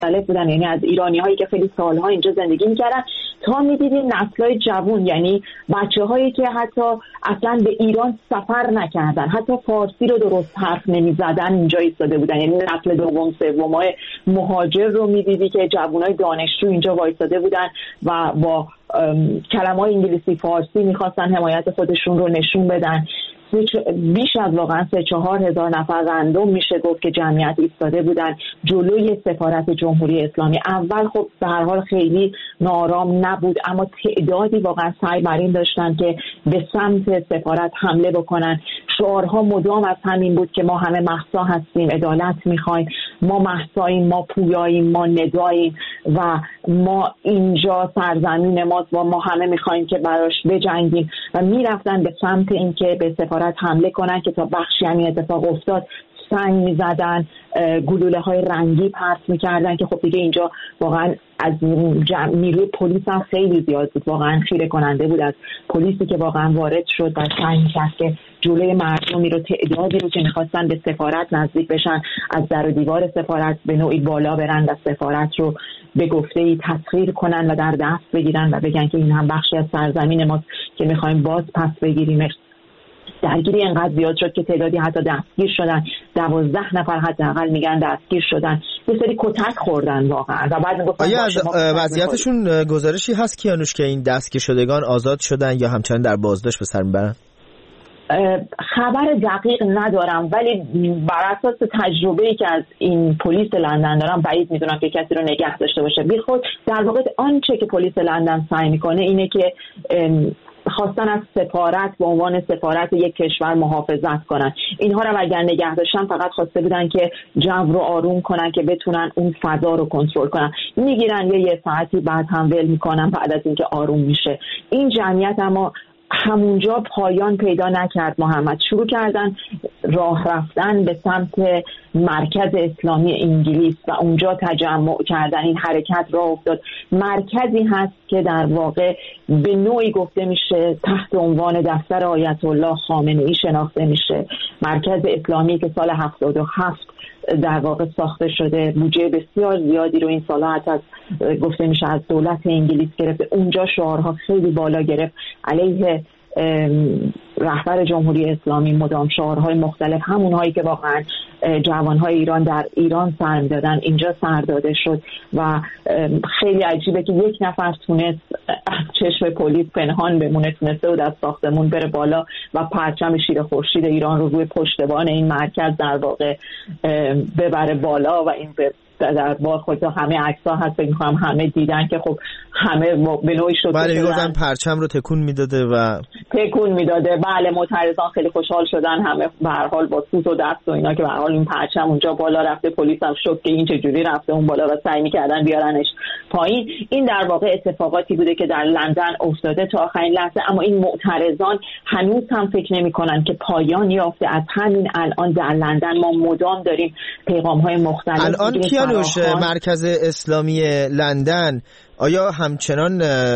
مختلف بودن، یعنی از ایرانی‌هایی که خیلی سالها اینجا زندگی می‌کردن تا می‌دیدیم نسل‌های جوان، یعنی بچه‌هایی که حتی اصلاً به ایران سفر نکردن، حتی فارسی رو درست حرف نمی‌زدن اینجا ایستاده بودن. یعنی نسل دوم سومای مهاجر رو می‌دیدی که جوانای دانشجو اینجا وایساده بودن و با کلمه‌های انگلیسی فارسی می‌خواستن حمایت خودشون رو نشون بدن. بیش از واقعا 3-4 هزار نفر رندوم میشه گفت که جمعیت ایستاده بودن جلوی سفارت جمهوری اسلامی. اول خب به هر حال خیلی نارام نبود، اما تعدادی واقعا سعی بر این داشتن که به سمت سفارت حمله بکنن. شعارها مدام از همین بود که ما همه مهسا هستیم، عدالت میخوایم، ما مهساییم، ما پویاییم، ما نداییم و ما اینجا سرزمین ماست و ما همه میخوایم که براش بجنگیم و میرفتن به سمت اینکه به سفارت حمله کنن که تا بخشی همین اتفاق افتاد. سنگ میزدن، گلوله های رنگی پرت میکردن که خب دیگه اینجا واقعا از نیروی پلیس هم خیلی زیاد بود، واقعا خیره کننده بود از پلیسی که واقعا وارد شد و سعی میکرد که جلوی مردمی رو، تعدادی رو که میخواستن به سفارت نزدیک بشن از در و دیوار سفارت به نوعی بالا برن و سفارت رو به گفته‌ای تسخیر کنن و در دست بگیرن و بگن که این هم بخشی از سرزمین ماست که میخوایم باز پس بگیریم. درگیری انقدر زیاد شد که تعدادی حتی دستگیر شدن، 12 نفر حداقل میگن دستگیر شدن، یه سری کتک خوردن واقعا. و بعد میگفتن آیا از وضعیتشون گزارشی هست کیانوش که این دستگیر شدگان آزاد شدن یا همچنان در بازداشت به سر میبرن؟ خبر دقیق ندارم، ولی بر اساس تجربه‌ای که از این پلیس لندن دارم بعید میدونم که کسی رو نگه داشته باشه. بیخود در واقع آنچه که پلیس لندن سعی میکنه اینه که خواستن از سفارت به عنوان سفارت یک کشور محافظت کنن. اینها رو اگر نگه داشتن فقط خواسته بودن که جو رو آروم کنن که بتونن اون فضا رو کنترل کنن. میگیرن یه ساعتی بعد هم ول میکنن بعد از اینکه آروم میشه. این جمعیت اما همونجا پایان پیدا نکرد. محمد شروع کردن راه رفتن به سمت مرکز اسلامی انگلیس و اونجا تجمع کردن. این حرکت راه افتاد. مرکزی هست که در واقع به نوعی گفته میشه تحت عنوان دفتر آیت الله خامنه‌ای شناخته میشه. مرکز اسلامی که سال 77 در واقع ساخته شده، بودجه بسیار زیادی رو این سال‌ها حتی گفته میشه از دولت انگلیس گرفته. اونجا شعارها خیلی بالا گرفت علیه رهبر جمهوری اسلامی، مدام شعارهای مختلف، همونهایی که واقعا جوانهای ایران در ایران سر میدادن اینجا سر داده شد و خیلی عجیبه که یک نفر تونست از چشم پلیس پنهان بمونه، تونسته بود از ساختمون بره بالا و پرچم شیر خورشید ایران رو روی پشتبان این مرکز در واقع ببره بالا و این در با خودتا همه عکس‌ها هست فکر می‌کنم همه دیدن که خب همه به نوعی شده. بله میگفتن پرچم رو تکون میداده. بله معترضان خیلی خوشحال شدن، همه به هر حال با سوت و دست و اینا که به هر حال این پرچم اونجا بالا رفته. پلیس هم شد که این چجوری رفته اون بالا و سعی می‌کردن بیارنش پایین. این در واقع اتفاقاتی بوده که در لندن افتاده تا آخرین لحظه، اما این معترضان هنوز هم فکر نمی‌کنن که پایان یافته. از همین الان در لندن ما مدام داریم پیغام‌های مختلف. الان مرکز اسلامی لندن آیا همچنان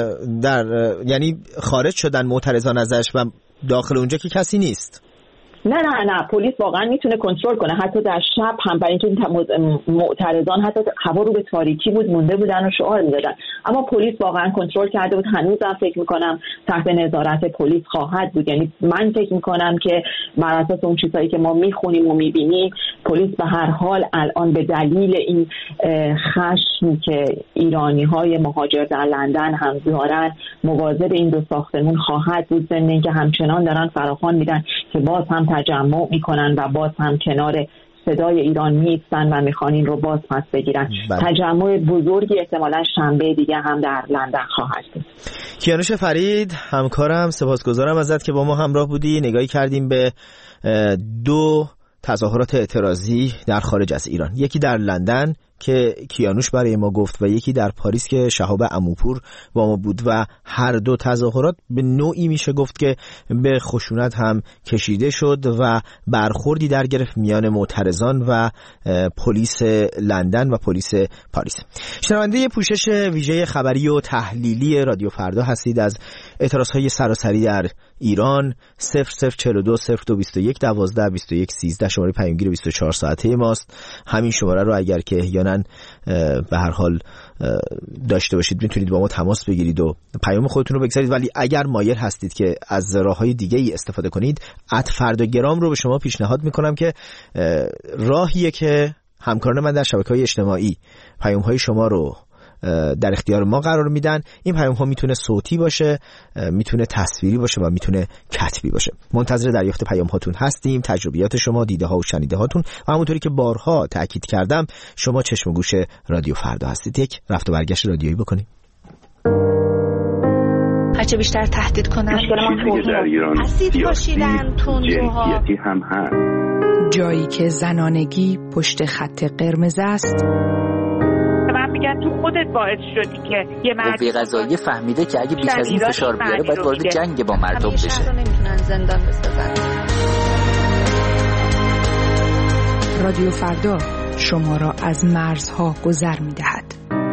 یعنی خارج شدن معترضان ازش و داخل اونجا که کسی نیست؟ نه پلیس واقعا میتونه کنترل کنه حتی در شب هم، برای اینکه معترضان حتی هوا رو به تاریکی بود مونده بودن و شعار میدادن، اما پلیس واقعا کنترل کرده بود. هنوزم فکر میکنم تحت نظارت پلیس خواهد بود. یعنی من فکر میکنم که بر اساس اون چیزایی که ما میخونیم و میبینیم پلیس به هر حال الان به دلیل این خشمی که ایرانی‌های مهاجر در لندن هم دارن مواظب این دو ساختمون خواهد بود، ضمن اینکه همچنان دارن فراخوان میدن که باز هم تجمع میکنن و باز هم کنار صدای ایران میستن و میخوان این رو باز پس بگیرن. تجمع بزرگی احتمالاً شنبه دیگه هم در لندن خواهد بود. کیانوش فرید همکارم، سپاسگزارم ازت که با ما همراه بودی. نگاهی کردیم به دو تظاهرات اعتراضی در خارج از ایران، یکی در لندن که کیانوش برای ما گفت و یکی در پاریس که شهاب عموپور با ما بود و هر دو تظاهرات به نوعی میشه گفت که به خشونت هم کشیده شد و برخوردی در گرفت میان معترضان و پلیس لندن و پلیس پاریس. شنونده پوشش ویژه خبری و تحلیلی رادیو فردا هستید. از اعتراضهای سراسری در ایران 0042 0221 12 21 13 شماره پیامگیر 24 ساعته ماست. همین شماره رو اگر که احیانا به هر حال داشته باشید میتونید با ما تماس بگیرید و پیام خودتون رو بگذارید، ولی اگر مایل هستید که از راه‌های دیگه‌ای استفاده کنید، @فرداگرام رو به شما پیشنهاد میکنم که راهیه که همکاران من در شبکه‌های اجتماعی پیام‌های شما رو در اختیار ما قرار میدن. این پیام ها میتونه صوتی باشه، میتونه تصویری باشه و میتونه کتبی باشه. منتظر دریافت پیام هاتون هستیم، تجربیات شما، دیده ها و شنیده هاتون، و همونطوری که بارها تاکید کردم شما چشم و گوش رادیو فردا هستید. یک رفت و برگشت رادیویی بکنیم. هرچه بیشتر تهدید کنن اسید پاشیدن تندروها هم هست. جایی که زنانگی پشت خط قرمز است، میگن تو خودت باعث شدی که یه مردی قضایی فهمیده که اگه بیش از این فشار بیاره باید وارد جنگ با مردم بشه. شهر رو نمیتونن زندان بسازن. رادیو فردا شما را از مرزها گذر میدهد.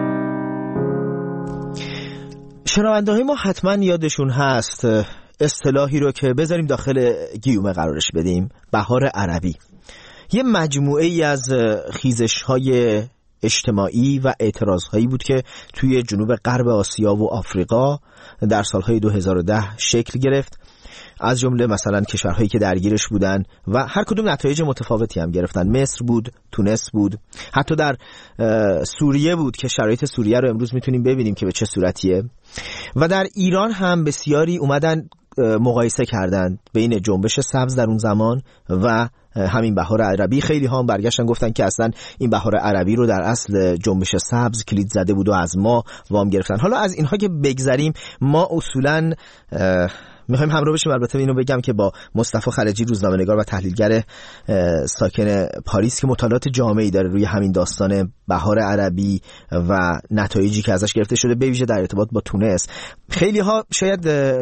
شنونده‌های ما حتما یادشون هست اصطلاحی رو که بذاریم داخل گیومه قرارش بدیم، بهار عربی. یه مجموعه ای از خیزش‌های اجتماعی و اعتراضهایی بود که توی جنوب غرب آسیا و آفریقا در سالهای 2010 شکل گرفت، از جمله مثلا کشورهایی که درگیرش بودن و هر کدوم نتایج متفاوتی هم گرفتن. مصر بود، تونس بود، حتی در سوریه بود که شرایط سوریه رو امروز میتونیم ببینیم که به چه صورتیه، و در ایران هم بسیاری اومدن مقایسه کردند بین جنبش سبز در اون زمان و همین بهار عربی. خیلی ها هم برگشتن گفتن که اصلا این بهار عربی رو در اصل جنبش سبز کلید زده بود و از ما وام گرفتن. حالا از اینها که بگذریم، ما اصولاً میخوایم همراه بشیم. البته اینو بگم که با مصطفی خلجی، روزنامه‌نگار و تحلیلگر ساکن پاریس که مطالعات جامعی داره روی همین داستان بهار عربی و نتایجی که ازش گرفته شده، به ویژه در ارتباط با تونس. خیلی ها شاید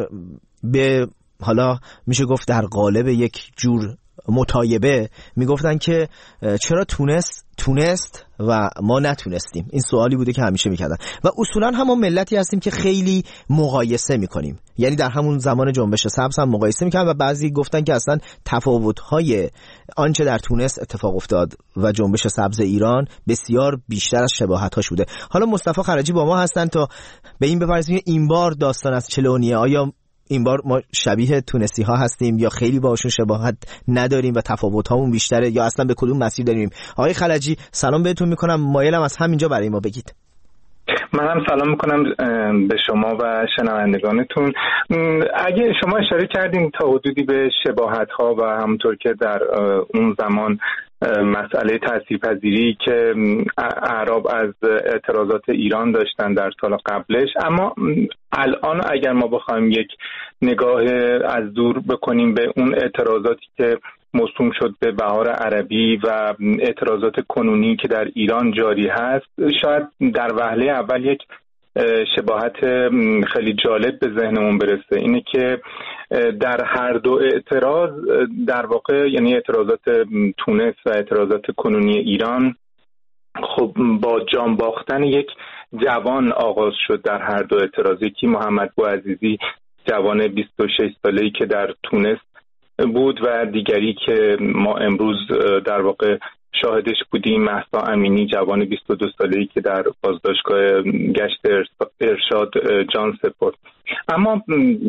به حالا میشه گفت در قالب یک جور متایبه میگفتن که چرا تونست و ما نتونستیم. این سوالی بوده که همیشه میکردن و اصولا همون ملتی هستیم که خیلی مقایسه میکنیم. یعنی در همون زمان جنبش سبز هم مقایسه میکنن و بعضی گفتن که اصلا تفاوت‌های آنچه در تونس اتفاق افتاد و جنبش سبز ایران بسیار بیشتر از شباهت‌هاش بوده. حالا مصطفی خرجی با ما هستن تا به این بپرسیم این بار داستان از چه لونیه. آیا این بار ما شبیه تونسی ها هستیم یا خیلی باشون شباهت نداریم و تفاوت هامون بیشتره، یا اصلا به کدوم مسیر داریم؟ آقای خلجی سلام بهتون میکنم، مایلم از همینجا برای ما بگید. من هم سلام میکنم به شما و شنوندگانتون. اگه شما اشاره کردین تا حدودی به شباهت ها و همونطور که در اون زمان مسئله تاثیرپذیری که اعراب از اعتراضات ایران داشتن در سال قبلش، اما الان اگر ما بخوایم یک نگاه از دور بکنیم به اون اعتراضاتی که موسوم شد به بهار عربی و اعتراضات کنونی که در ایران جاری هست، شاید در وهله اول یک شباهت خیلی جالب به ذهنمون برسه. اینه که در هر دو اعتراض در واقع، یعنی اعتراضات تونس و اعتراضات کنونی ایران، خب با جان باختن یک جوان آغاز شد در هر دو اعتراض. یکی محمد بوعزیزی، جوان 26 ساله‌ای که در تونس بود، و دیگری که ما امروز در واقع شاهدش بودیم، مهسا امینی، جوان 22 ساله‌ای که در بازداشتگاه گشت ارشاد جان سپرد. اما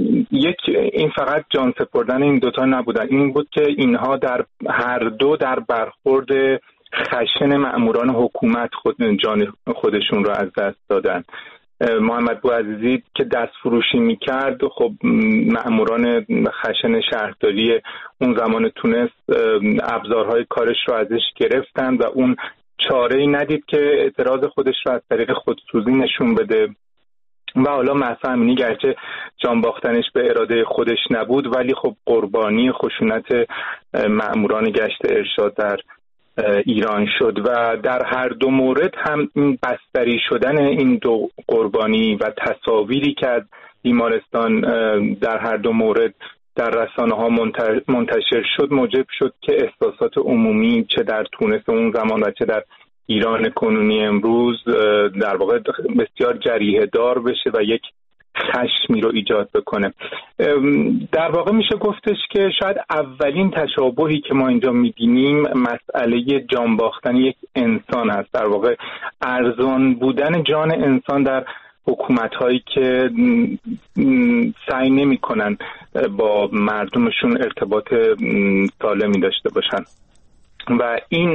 این فقط جان سپردن این دوتا نبودن، این بود که اینها در هر دو در برخورد خشن مأموران حکومت جان خودشون رو از دست دادن. محمد بوعزیزی که دست فروشی میکرد، خب مأموران خشن شهرداری اون زمان تونس ابزارهای کارش رو ازش گرفتن و اون چاره‌ای ندید که اعتراض خودش رو از طریق خودسوزی نشون بده. و حالا مهسا امینی گرچه جان باختنش به اراده خودش نبود، ولی خب قربانی خشونت مأموران گشت ارشاد در ایران شد و در هر دو مورد هم این بستری شدن این دو قربانی و تصاویری که از بیمارستان در هر دو مورد در رسانه‌ها منتشر شد موجب شد که احساسات عمومی چه در تونس اون زمان و چه در ایران کنونی امروز در واقع بسیار جریحه دار بشه و یک خشمی رو ایجاد بکنه. در واقع میشه گفتش که شاید اولین تشابهی که ما اینجا میبینیم مسئله جان باختن یک انسان هست، در واقع ارزان بودن جان انسان در حکومت‌هایی که سعی نمی‌کنن با مردمشون ارتباط سالمی داشته باشن و این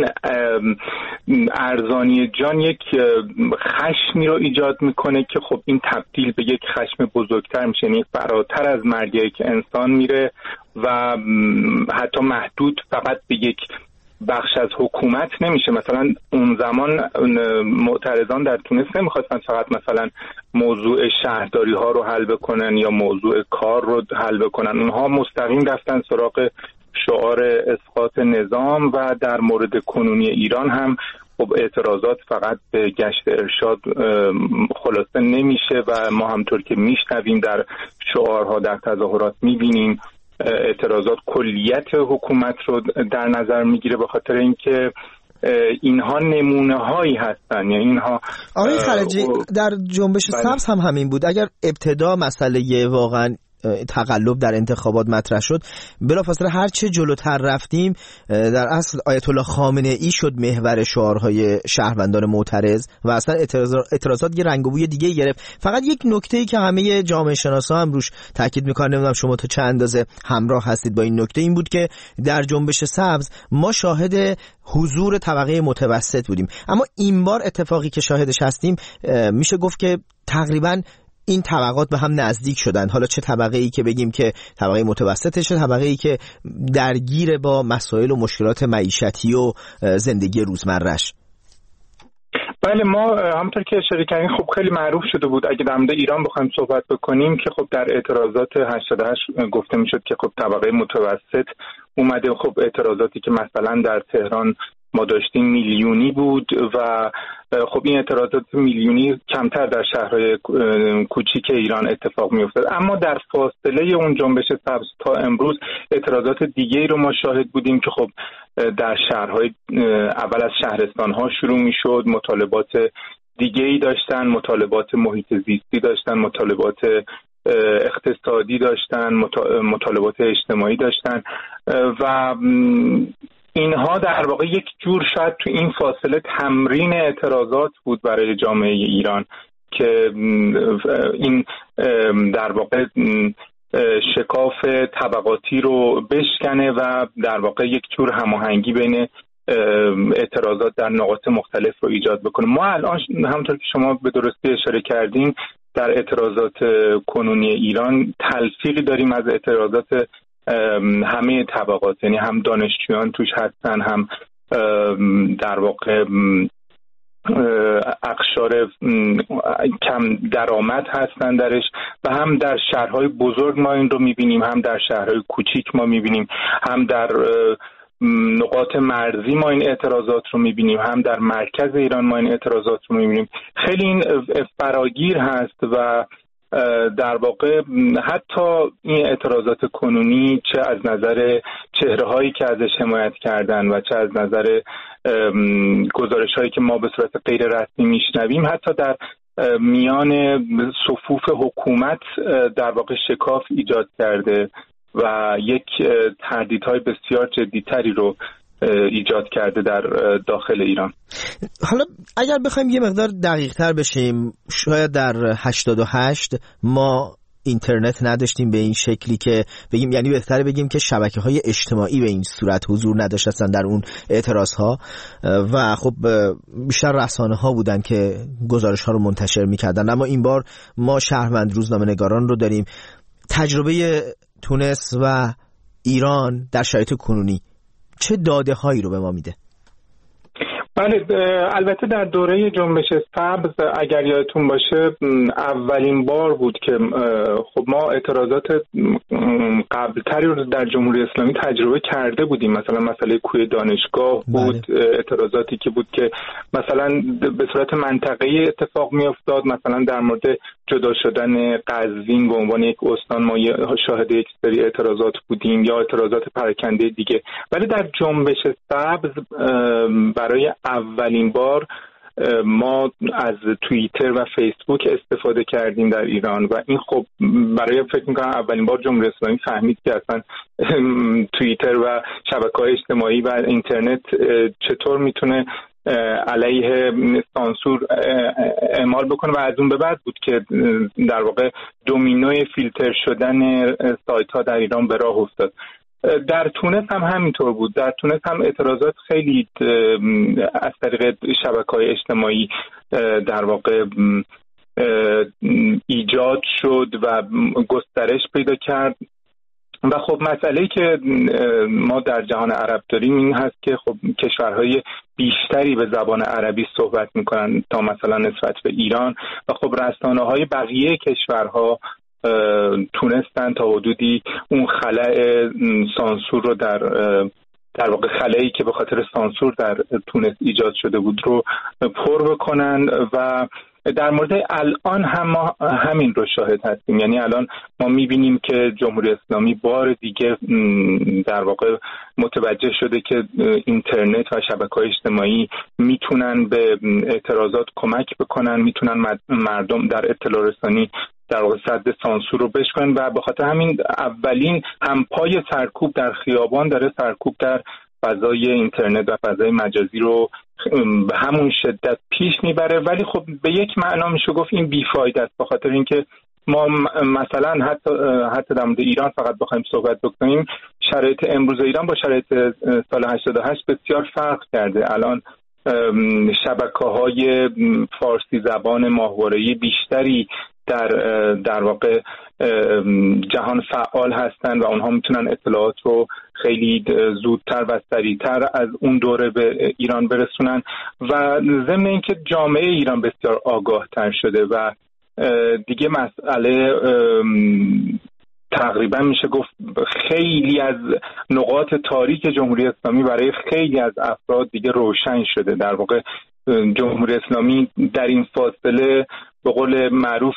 ارزانی جان یک خشمی رو ایجاد میکنه که خب این تبدیل به یک خشم بزرگتر میشه، یعنی فراتر از مرگی که انسان میره و حتی محدود فقط به یک بخش از حکومت نمیشه. مثلا اون زمان معترضان در تونس نمیخواستن فقط مثلا موضوع شهرداری ها رو حل بکنن یا موضوع کار رو حل بکنن، اونها مستقیم رفتن سراغ شعار اسقاط نظام و در مورد کنونی ایران هم خب اعتراضات فقط به گشت ارشاد خلاصه نمیشه و ما همطور که میشنویم در شعارها در تظاهرات میبینیم اعتراضات کلیت حکومت رو در نظر میگیره، به خاطر اینکه اینها نمونه هایی هستن. یعنی اینها آقای خلجی در جنبش سبز هم همین بود. اگر ابتدا مسئله واقعا تقلب در انتخابات مطرح شد، بلافاصله هر چه جلوتر رفتیم در اصل آیت الله خامنه ای شد محور شعارهای شهروندان معترض و اصلا اعتراضات یه رنگ و بوی دیگه گرفت. فقط یک نکته‌ای که همه جامعه شناسا هم روش تاکید می‌کنن، نمیدونم شما تا چند اندازه همراه هستید با این نکته، این بود که در جنبش سبز ما شاهد حضور طبقه متوسط بودیم، اما این بار اتفاقی که شاهدش هستیم میشه گفت که تقریباً این طبقات به هم نزدیک شدن. حالا چه طبقه ای که بگیم که طبقه متوسطه، چه طبقه ای که درگیر با مسائل و مشکلات معیشتی و زندگی روزمره‌اش. بله، ما همونطور که اشاره کردین خب خیلی معروف شده بود. اگه در مورد ایران بخوایم صحبت بکنیم که خب در اعتراضات 88 گفته میشد که خب طبقه متوسط اومده. خب اعتراضاتی که مثلا در تهران ما داشتیم میلیونی بود و خب این اعتراضات میلیونی کمتر در شهرهای کوچیک ایران اتفاق میافتاد. اما در فاصله اون جنبش سبز تا امروز اعتراضات دیگه‌ای رو ما شاهد بودیم که خب در شهرهای اول از شهرستان‌ها شروع میشد، مطالبات دیگه‌ای داشتن، مطالبات محیط زیستی داشتن، مطالبات اقتصادی داشتن، مطالبات اجتماعی داشتن و اینها در واقع یک جور شاید تو این فاصله تمرین اعتراضات بود برای جامعه ایران که این در واقع شکاف طبقاتی رو بشکنه و در واقع یک جور هماهنگی بین اعتراضات در نقاط مختلف رو ایجاد بکنه. ما الان همونطور که شما به درستی اشاره کردین در اعتراضات کنونی ایران تلفیقی داریم از اعتراضات همه طبقات، یعنی هم دانشجویان توش هستن، هم در واقع اقشار کم درآمد هستن درش و هم در شهرهای بزرگ ما این رو میبینیم، هم در شهرهای کوچیک ما میبینیم، هم در نقاط مرزی ما این اعتراضات رو میبینیم، هم در مرکز ایران ما این اعتراضات رو میبینیم. خیلی این فراگیر هست و در واقع حتی این اعتراضات کنونی چه از نظر چهره‌هایی که ازش حمایت کردن و چه از نظر گزارش‌هایی که ما به صورت غیر رسمی میشنویم، حتی در میان صفوف حکومت در واقع شکاف ایجاد کرده و یک تهدیدهای بسیار جدی‌تری رو ایجاد کرده در داخل ایران. حالا اگر بخوایم یه مقدار دقیق تر بشیم، شاید در 88 ما اینترنت نداشتیم به این شکلی که بگیم، یعنی بهتره بگیم که شبکه‌های اجتماعی به این صورت حضور نداشتن در اون اعتراض‌ها و خب بیشتر رسانه‌ها بودن که گزارش‌ها رو منتشر می‌کردن. اما این بار ما شهروند روزنامه‌نگاران رو داریم. تجربه تونس و ایران در شرایط کنونی چه داده هایی رو به ما میده؟ بله، البته در دوره جنبش سبز اگر یادتون باشه اولین بار بود که خب ما اعتراضات قبلتری رو در جمهوری اسلامی تجربه کرده بودیم. مثلا مسئله کوی دانشگاه بود. بله. اعتراضاتی که بود که مثلا به صورت منطقه‌ای اتفاق میافتاد، مثلا در مورد جدا شدن قزوین به عنوان یک استان ما شاهد یک سری اعتراضات بودیم یا اعتراضات پراکنده دیگه. ولی در جنبش سبز برای اولین بار ما از توییتر و فیسبوک استفاده کردیم در ایران و این خب برای فکر میکنم اولین بار جمهوری اسلامی فهمید که اصلا توییتر و شبکه‌های اجتماعی و اینترنت چطور میتونه علیه سانسور اعمال بکنه و از اون به بعد بود که در واقع دومینوی فیلتر شدن سایت ها در ایران به راه افتاد. در تونس هم همینطور بود. در تونس هم اعتراضات خیلی از طریق شبکه‌های اجتماعی در واقع ایجاد شد و گسترش پیدا کرد و خب مسئله‌ای که ما در جهان عرب داریم این هست که خب کشورهای بیشتری به زبان عربی صحبت میکنن تا مثلا نسبت به ایران و خب رسانه‌های بقیه کشورها تونستن تا حدودی اون خلأ سانسور رو در واقع خلایی که به خاطر سانسور در تونس ایجاد شده بود رو پر بکنن و در مورد الان هم ما همین رو شاهد هستیم. یعنی الان ما میبینیم که جمهوری اسلامی بار دیگه در واقع متوجه شده که اینترنت و شبکه‌های اجتماعی میتونن به اعتراضات کمک بکنن، میتونن مردم در اطلاع رسانی در واقع سد سانسور رو بشکنن و به خاطر همین اولین همپای سرکوب در خیابان داره سرکوب در فضای اینترنت و فضای مجازی رو به همون شدت پیش میبره. ولی خب به یک معنا میشه گفت این بیفایده است، به خاطر اینکه ما مثلا حتی در مورد ایران فقط بخوایم صحبت بکنیم، شرایط امروز ایران با شرایط سال 88 بسیار فرق کرده. الان شبکه‌های فارسی زبان ماهواره‌ای بیشتری در واقع جهان فعال هستند و اونها میتونن اطلاعات رو خیلی زودتر و سریعتر از اون دوره به ایران برسونن و ضمن اینکه جامعه ایران بسیار آگاه تر شده و دیگه مسئله تقریبا میشه گفت خیلی از نقاط تاریک جمهوری اسلامی برای خیلی از افراد دیگه روشن شده. در واقع جمهوری اسلامی در این فاصله به قول معروف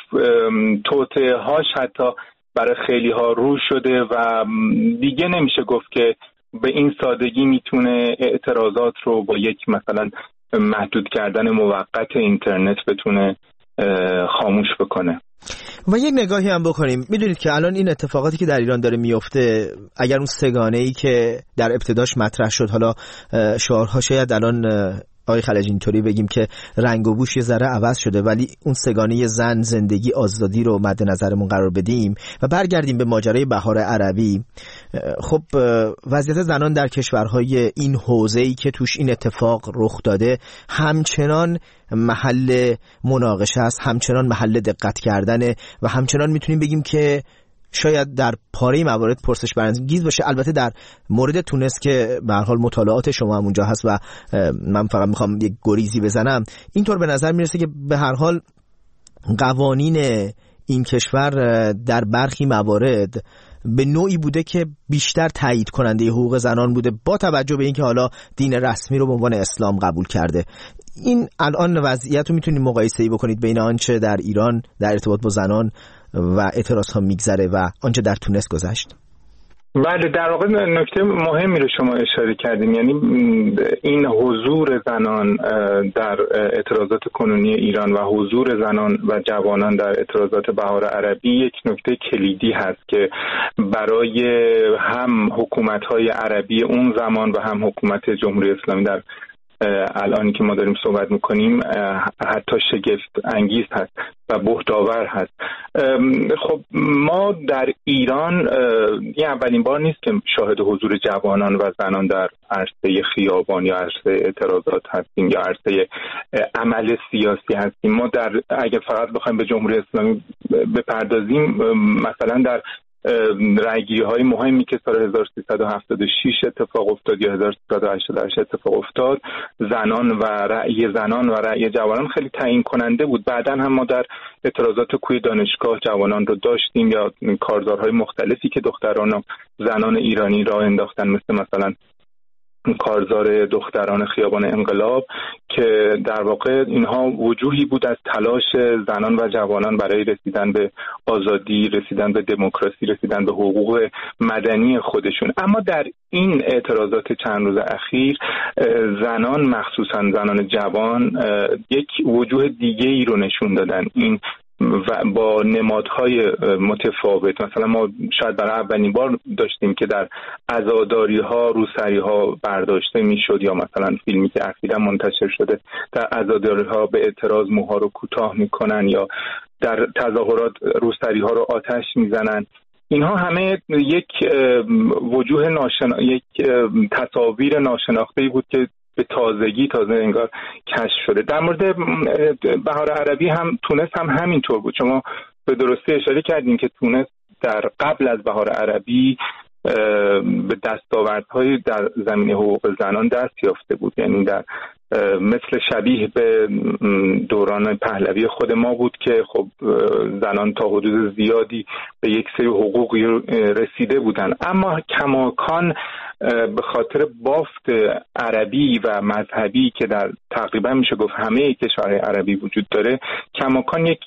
توطئه هاش حتی برای خیلی ها رو شده و دیگه nemiشه گفت که به این سادگی میتونه اعتراضات رو با یک مثلا محدود کردن موقت اینترنت بتونه خاموش بکنه. و یک نگاهی هم بکنیم. میدونید که الان این اتفاقاتی که در ایران داره میفته، اگر اون سگانه‌ای که در ابتداش مطرح شد، حالا شعارها شاید الان آقای خلجی اینطوری بگیم که رنگ و بوش یه ذره عوض شده، ولی اون سگانه زن، زندگی، آزادی رو مد نظرمون قرار بدیم و برگردیم به ماجرای بهار عربی. خب وضعیت زنان در کشورهای این حوزه‌ای که توش این اتفاق رخ داده همچنان محل مناقشه است، همچنان محل دقت کردنه و همچنان میتونیم بگیم که شاید در پاره موارد پرسش برانگیز باشه. البته در مورد تونس که به هر حال مطالعات شما هم اونجا هست و من فقط میخوام یک گریزی بزنم، اینطور به نظر میرسه که به هر حال قوانین این کشور در برخی موارد به نوعی بوده که بیشتر تایید کننده حقوق زنان بوده، با توجه به اینکه حالا دین رسمی رو به عنوان اسلام قبول کرده. این الان وضعیت رو میتونید مقایسه‌ای بکنید بین آنچه در ایران در ارتباط با زنان و اعتراض ها میگذره و آنچه در تونس گذشت؟ بله، در واقع نکته مهمی رو شما اشاره کردیم. یعنی این حضور زنان در اعتراضات کنونی ایران و حضور زنان و جوانان در اعتراضات بهار عربی یک نکته کلیدی هست که برای هم حکومت‌های عربی اون زمان و هم حکومت جمهوری اسلامی در الانی که ما داریم صحبت میکنیم حتی شگفت انگیز هست و بهت‌آور هست. خب ما در ایران این اولین بار نیست که شاهد حضور جوانان و زنان در عرصه خیابان یا عرصه اعتراضات هستیم یا عرصه عمل سیاسی هستیم. ما اگر فقط بخوایم به جمهوری اسلامی بپردازیم، مثلا در رأیگیری‌های مهمی که سال 1376 اتفاق افتاد یا 1388 اتفاق افتاد، زنان و رأی جوانان خیلی تعیین کننده بود. بعداً هم ما در اعتراضات کوی دانشگاه جوانان رو داشتیم یا کارزارهای مختلفی که دختران و زنان ایرانی راه انداختن، مثلا کارزار دختران خیابان انقلاب که در واقع اینها وجوهی بود از تلاش زنان و جوانان برای رسیدن به آزادی، رسیدن به دموکراسی، رسیدن به حقوق مدنی خودشون. اما در این اعتراضات چند روز اخیر زنان، مخصوصا زنان جوان، یک وجوه دیگه ای رو نشون دادن. این و با نمادهای متفاوت. مثلا ما شاید برای اولین بار داشتیم که در عزاداری‌ها روسری‌ها برداشته میشد، یا مثلا فیلمی که اخیراً منتشر شده در عزاداری‌ها به اعتراض موها رو کوتاه میکنن، یا در تظاهرات روسری‌ها رو آتش میزنن. اینها همه یک وجوه یک تصاویر ناشناخته‌ای بود که به تازه انگار کشف شده. در مورد بهار عربی هم تونس هم همینطور بود. شما به درستی اشاره کردین که تونس در قبل از بهار عربی به دستاوردهای در زمینه حقوق زنان دست یافته بود. یعنی در مثل شبیه به دوران پهلوی خود ما بود که خب زنان تا حدود زیادی به یک سری حقوقی رسیده بودن، اما کماکان به خاطر بافت عربی و مذهبی که در تقریبا میشه گفت همه کشورهای عربی وجود داره، کماکان یک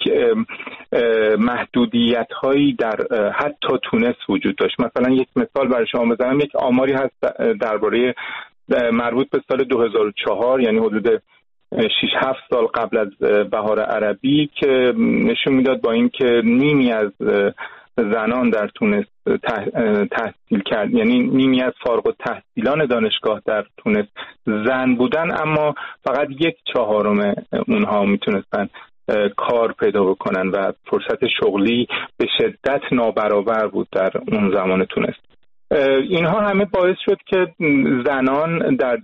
محدودیت هایی در حتی تونس وجود داشت. مثلا یک مثال برای شما بزنم، یک آماری هست درباره مربوط به سال 2004، یعنی حدود 6-7 سال قبل از بهار عربی، که نشون میداد با این که نیمی از زنان در تونس تحصیل کرد، یعنی نیمی از فارغ التحصیلان دانشگاه در تونس زن بودن، اما فقط 1/4 اونها میتونستن کار پیدا بکنن و فرصت شغلی به شدت نابرابر بود در اون زمان تونس. اینها همه باعث شد که زنان در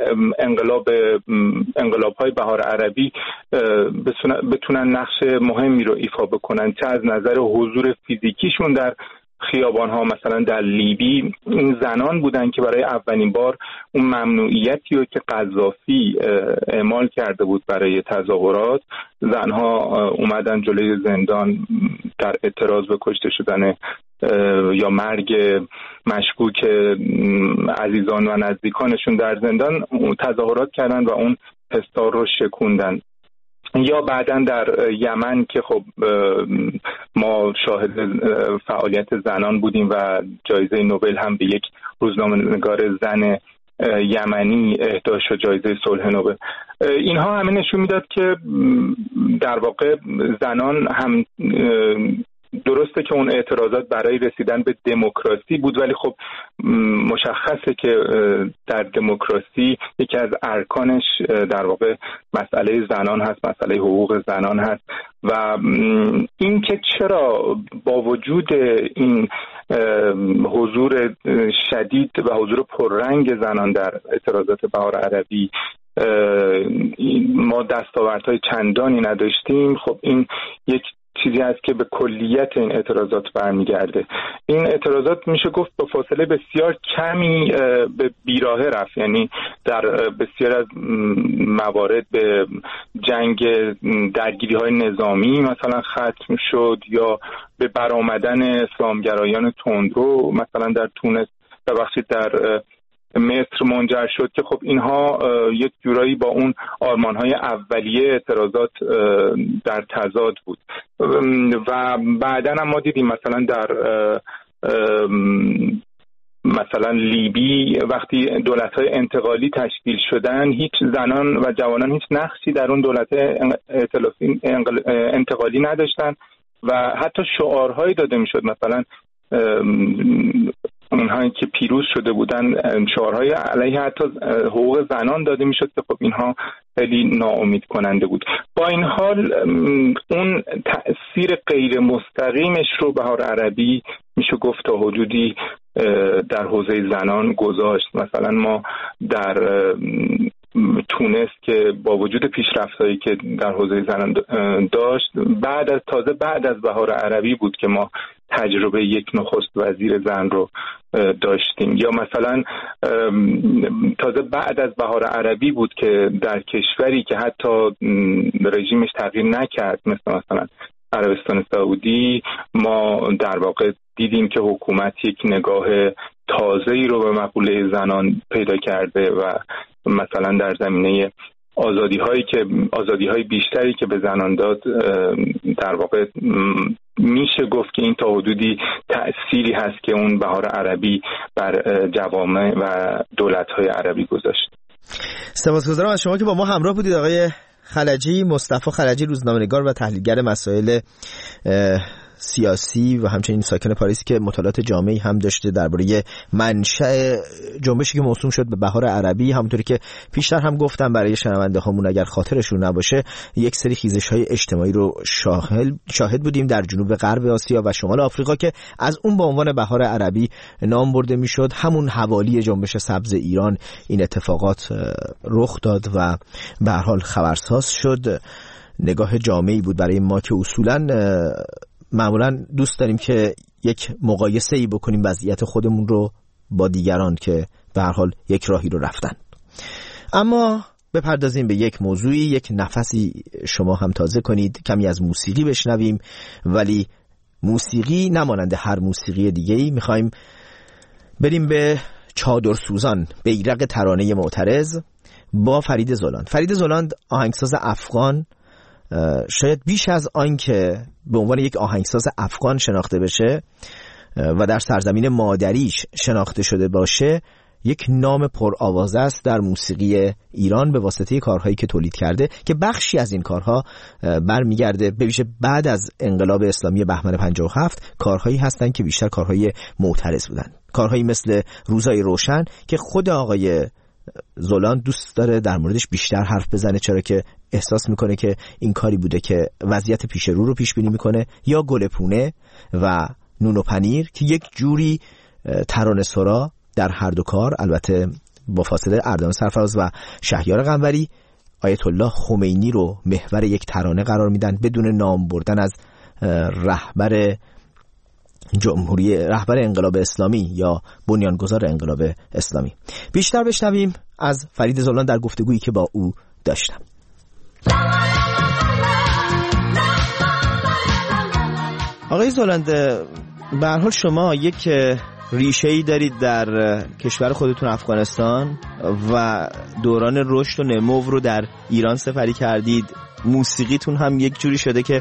انقلاب‌های بهار عربی بتونن نقش مهمی رو ایفا بکنن، چه از نظر حضور فیزیکیشون در خیابان‌ها. مثلا در لیبی این زنان بودن که برای اولین بار اون ممنوعیتی رو که قذافی اعمال کرده بود برای تظاهرات، زنها اومدن جلوی زندان در اعتراض به کشته شدن یا مرگ مشکوک عزیزان و نزدیکانشون در زندان تظاهرات کردن و اون حصار رو شکوندن. یا بعداً در یمن که خب ما شاهد فعالیت زنان بودیم و جایزه نوبل هم به یک روزنامه‌نگار زن یمنی اهدا شد، جایزه صلح نوبل. اینها همه نشون میداد که در واقع زنان هم درسته که اون اعتراضات برای رسیدن به دموکراسی بود، ولی خب مشخصه که در دموکراسی یکی از ارکانش در واقع مسئله زنان هست، مسئله حقوق زنان هست. و این که چرا با وجود این حضور شدید و حضور پررنگ زنان در اعتراضات بهار عربی ما دستاوردهای چندانی نداشتیم، خب این یک چیزی هست که به کلیت این اعتراضات برمیگرده. این اعتراضات میشه گفت با فاصله بسیار کمی به بیراهه رفت، یعنی در بسیار از موارد به جنگ درگیری‌های نظامی مثلا ختم شد، یا به برآمدن اسلامگرایان تندرو مثلا در تونس و وقتی در مصر منجر شد که خب اینها یک جورایی با اون آرمان‌های اولیه اعتراضات در تضاد بود. و بعداً هم ما دیدیم مثلا در مثلا لیبی وقتی دولت‌های انتقالی تشکیل شدن، هیچ زنان و جوانان هیچ نقشی در اون دولت انتقالی نداشتن و حتی شعارهایی داده میشد، مثلا اونهایی که پیروز شده بودن شعارهای علیه حتی حقوق زنان داده میشد که خب اینها خیلی ناامید کننده بود. با این حال اون تأثیر غیر مستقیمش رو بهار عربی میشه گفت تا حدودی در حوزه زنان گذاشت. مثلا ما در تونس که با وجود پیشرفت‌هایی که در حوزه زنان داشت، بعد از بهار عربی بود که ما تجربه یک نخست وزیر زن رو داشتیم. یا مثلا تازه بعد از بهار عربی بود که در کشوری که حتی رژیمش تغییر نکرد مثلا عربستان سعودی، ما در واقع دیدیم که حکومت یک نگاه تازه‌ای رو به مقوله زنان پیدا کرده و مثلا در زمینه آزادی‌های بیشتری که به زنان داد، در واقع میشه گفت که این تا حدودی تأثیری هست که اون بهار عربی بر جوامع و دولت‌های عربی گذاشت. سپاسگزارم از شما که با ما همراه بودید. آقای خلجی، مصطفی خلجی، روزنامه‌نگار و تحلیلگر مسائل سیاسی و همچنین ساکن پاریسی که مطالعات جامعی هم داشته درباره منشأ جنبشی که موسوم شد به بهار عربی. همونطوری که پیشتر هم گفتم برای شنونده هامون اگر خاطرشون نباشه، یک سری خیزش‌های اجتماعی رو شاهد بودیم در جنوب غرب آسیا و شمال آفریقا که از اون با عنوان بهار عربی نام برده میشد. همون حوالی جنبش سبز ایران این اتفاقات رخ داد و به هر حال خبرساز شد. نگاه جامعی بود برای ما که اصولاً معمولا دوست داریم که یک مقایسه‌ای بکنیم وضعیت خودمون رو با دیگران که به هر حال یک راهی رو رفتن. اما بپردازیم به یک موضوعی، یک نفسی شما هم تازه کنید، کمی از موسیقی بشنویم، ولی موسیقی نمانند هر موسیقی دیگه‌ای. میخوایم بریم به چادر سوزان، بیرق ترانه معترض با فرید زولان. فرید زولان آهنگساز افغان، شاید بیش از آن که به عنوان یک آهنگساز افغان شناخته بشه و در سرزمین مادریش شناخته شده باشه، یک نام پرآوازه است در موسیقی ایران به واسطه کارهایی که تولید کرده که بخشی از این کارها برمیگرده به ویژه بعد از انقلاب اسلامی بهمن 57. کارهایی هستند که بیشتر کارهای معترض بودن، کارهایی مثل روزای روشن که خود آقای زولان دوست داره در موردش بیشتر حرف بزنه، چرا که احساس میکنه که این کاری بوده که وضعیت پیش رو پیش بینی میکنه. یا گل پونه و نون و پنیر که یک جوری ترانه سرا در هر دو کار، البته با فاصله، اردوان سرفراز و شهریار قنبری آیت الله خمینی رو محور یک ترانه قرار میدن بدون نام بردن از رهبر انقلاب اسلامی یا بنیانگذار انقلاب اسلامی. بیشتر بشنویم از فرید زولان در گفتگویی که با او داشتم. آقای زولان، به هر حال شما یک ریشه‌ای دارید در کشور خودتون افغانستان و دوران رشد و نمو رو در ایران سپری کردید. موسیقیتون هم یک جوری شده که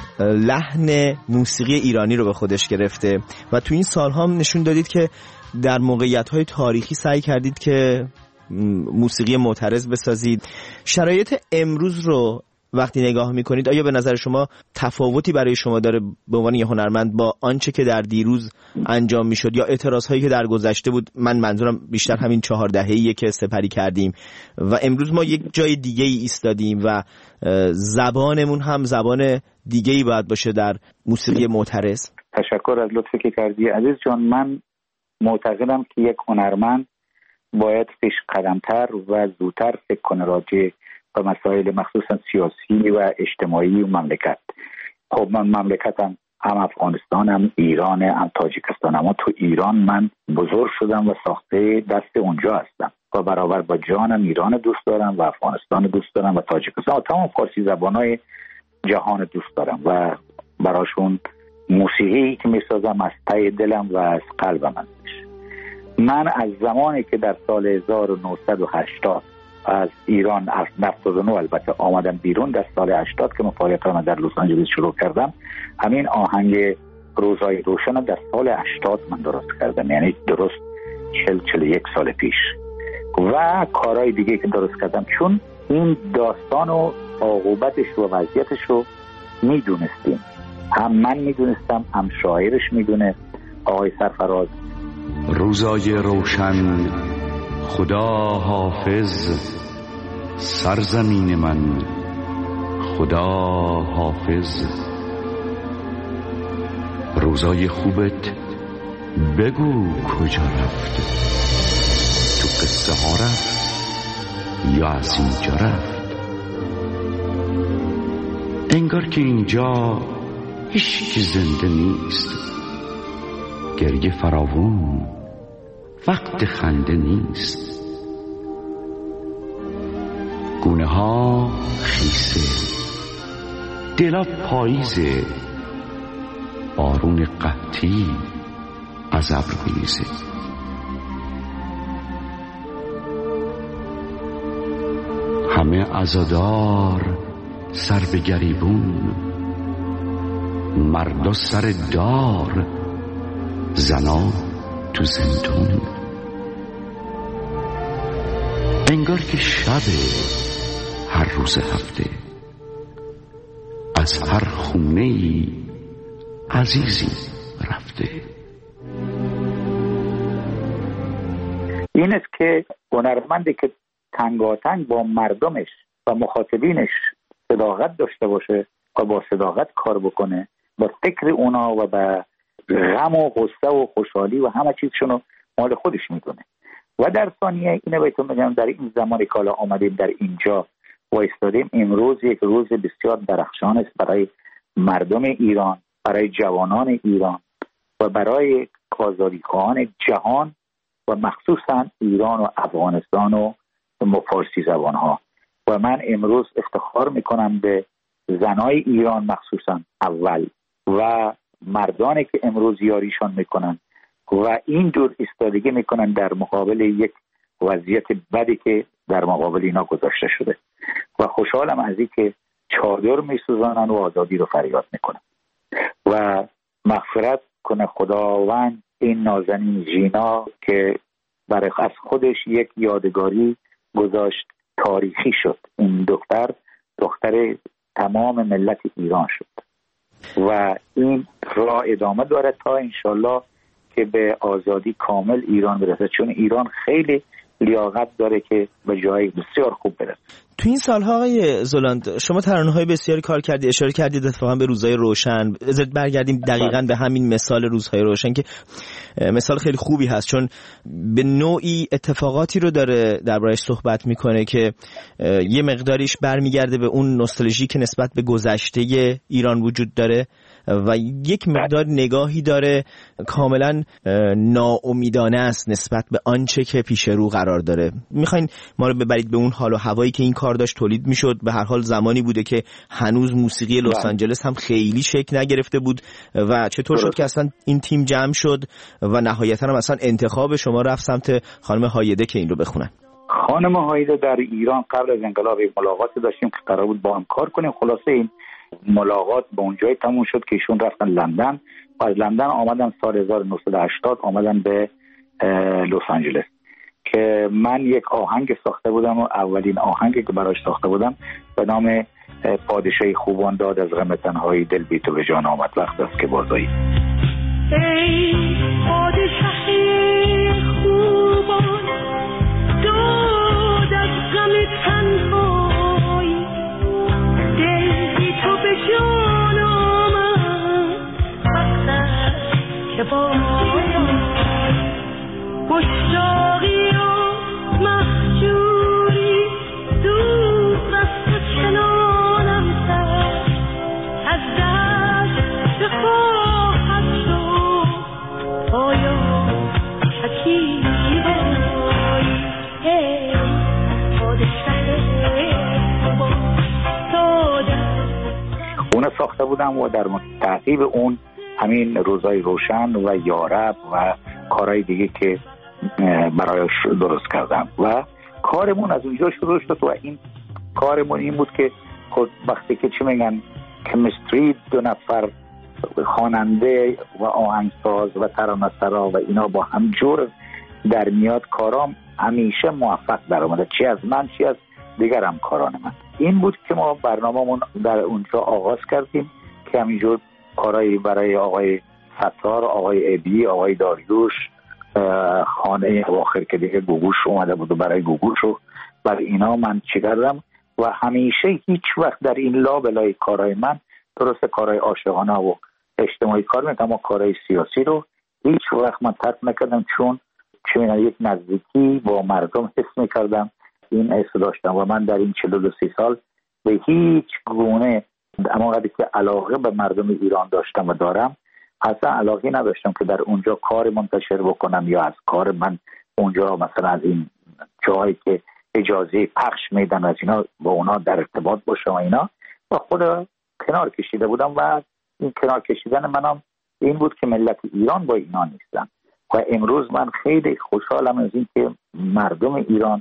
لحن موسیقی ایرانی رو به خودش گرفته و تو این سالها هم نشون دادید که در موقعیت‌های تاریخی سعی کردید که موسیقی معترض بسازید. شرایط امروز رو وقتی نگاه میکنید، آیا به نظر شما تفاوتی برای شما داره به عنوان یه هنرمند با آنچه که در دیروز انجام میشد یا اعتراضهایی که در گذشته بود؟ من منظورم بیشتر همین 4 دهه‌ایه که سپری کردیم و امروز ما یک جای دیگه‌ای ایستادیم و زبانمون هم زبان دیگه‌ای باید باشه در موسیقی معترض. تشکر از لطفی که کردی عزیز جان. من معتقدم که یک هنرمند باید پیش قدمتر و زودتر فکر کنه راجع به مسائل مخصوصا سیاسی و اجتماعی و مملکت. خب من مملکتم هم افغانستان، هم ایران، هم تاجیکستان. اما تو ایران من بزرگ شدم و ساخته دست اونجا هستم و برابر با جانم ایران دوست دارم و افغانستان دوست دارم و تاجیکستان و تمام فارسی زبانهای جهان دوست دارم و براشون موسیقی که میسازم از ته دلم و از قلبم هستش. من از زمانی که در سال 1980 از ایران، از 99 البته آمدم بیرون، در سال 80 که مفارقتم در لس آنجلس شروع کردم، همین آهنگ روزای روشن در سال 80 من درست کردم، یعنی درست 41 سال پیش. و کارهای دیگه که درست کردم، چون این داستان و عاقبتش و وضعیتش رو میدونستیم، هم من میدونستم هم شاعرش میدونست، آقای سرفراز. روزای روشن، خدا حافظ سرزمین من، خدا حافظ. روزای خوبت بگو کجا رفت، تو قصه ها رفت یا از اینجا رفت. انگار که اینجا هیچ زنده نیست، گریه فراوون، وقت خنده نیست. گونه ها خیسه، دلا پاییزه، بارون قحطی از ابر میریزه. همه عزادار سر به گریبون، مردا سر دار، زنا تو زندون. انگار که شب هر روز هفته از هر خونه‌ای عزیزی رفته. این است که هنرمندی که تنگاتنگ با مردمش و مخاطبینش صداقت داشته باشه و با صداقت کار بکنه، با فکر اونا و با غم و غصه و خوشحالی و همه چیزشونو مال خودش میدونه. و در ثانیه اینه بهتون بگم، در این زمانی که حالا آمدیم در اینجا و ایستادیم، امروز یک روز بسیار درخشان است برای مردم ایران، برای جوانان ایران و برای آزادیخواهان جهان و مخصوصا ایران و افغانستان و فارسی زبان ها. و من امروز افتخار میکنم به زنای ایران مخصوصا اول و مردانی که امروز یاریشان میکنن و این جور ایستادگی میکنن در مقابل یک وضعیت بدی که در مقابل اینا گذاشته شده. و خوشحالم از این که چادر میسوزانن و آزادی رو فریاد میکنن. و مغفرت کنه خداوند این نازنین ژینا که برای از خودش یک یادگاری گذاشت، تاریخی شد. این دختر تمام ملت ایران شد و این راه ادامه داره تا انشالله که به آزادی کامل ایران برسه، چون ایران خیلی لیاقت داره که به جای بسیار خوب برسه. تو این سالها آقای زولاند شما ترانه‌های بسیاری کار کردید، اشاره کردید اتفاقا به روزهای روشن. ازت برگردیم دقیقاً به همین مثال روزهای روشن که مثال خیلی خوبی هست، چون به نوعی اتفاقاتی رو داره دربارش صحبت میکنه که یه مقداریش برمیگرده به اون نوستالژی که نسبت به گذشته ایران وجود داره و یک مقدار نگاهی داره کاملا ناامیدانه است نسبت به آنچه که پیش رو قرار داره. میخواین ما رو ببرید به اون حال و هوایی که این کار داشت تولید میشد؟ به هر حال زمانی بوده که هنوز موسیقی لس آنجلس هم خیلی شکل نگرفته بود و چطور شد که اصلا این تیم جمع شد و نهایتا هم اصلا انتخاب شما رفت سمت خانم هایده که این رو بخونن؟ خانم هایده در ایران قبل از انقلاب ملاقاتی داشتیم که قرار بود با هم کار کنیم. خلاصه این ملاقات به اونجای تموم شد که ایشون رفتن لندن و از لندن آمدن سال 1980 آمدن به لس آنجلس که من یک آهنگ ساخته بودم و اولین آهنگی که براش ساخته بودم به نام پادشاهی خوبان داد از غم تنهایی دل بی تو به جان آمد وقت است که بازایی. ای پادشاهی خوبان داد از غم تنهایی دل بی تو به جان آمد وقت است که بازایی. مشتاقی و مهجوری دور از تو چنانم کرد از دست بخواهد شد آیا شکیبایی پادشه با دادم. اون ساخته بودم و در تعقیب اون همین روزای روشن و یارب و کارهای دیگه که برایش درست کردم و کارمون از اونجا شروع شد. و این کارمون این بود که خود وقتی که چی میگن کمیستری دو نفر خواننده و آهنگساز و ترانه‌سرا و اینا با هم جور در میاد، کارام همیشه موفق در اومده، چی از من چی از دیگر همکاران من. این بود که ما برنامه‌مون در اونجا آغاز کردیم که همینجور کارهایی برای آقای ستار، آقای ابی، آقای داریوش، خانه اواخر که دیگه گوگوش اومده بود و برای گوگوش و برای اینا من چی کردم. و همیشه هیچ وقت در این لابلای کارهای من، درست کارهای عاشقانه و اجتماعی کار میکنم و کارهای سیاسی رو هیچ وقت من ترک نکردم، چون یک نزدیکی با مردم حس میکردم، این حس داشتم. و من در این 42 سال به هیچ گونه اما قدری که علاقه به مردم ایران داشتم و دارم، اصلا علاقه نداشتم که در اونجا کار منتشر بکنم یا از کار من اونجا مثلا از این جایی که اجازه پخش میدن از اینا با اونا در ارتباط باشم و اینا، و خود کنار کشیده بودم. و این کنار کشیدن منم این بود که ملت ایران با اینا نیستن. و امروز من خیلی خوشحالم از این که مردم ایران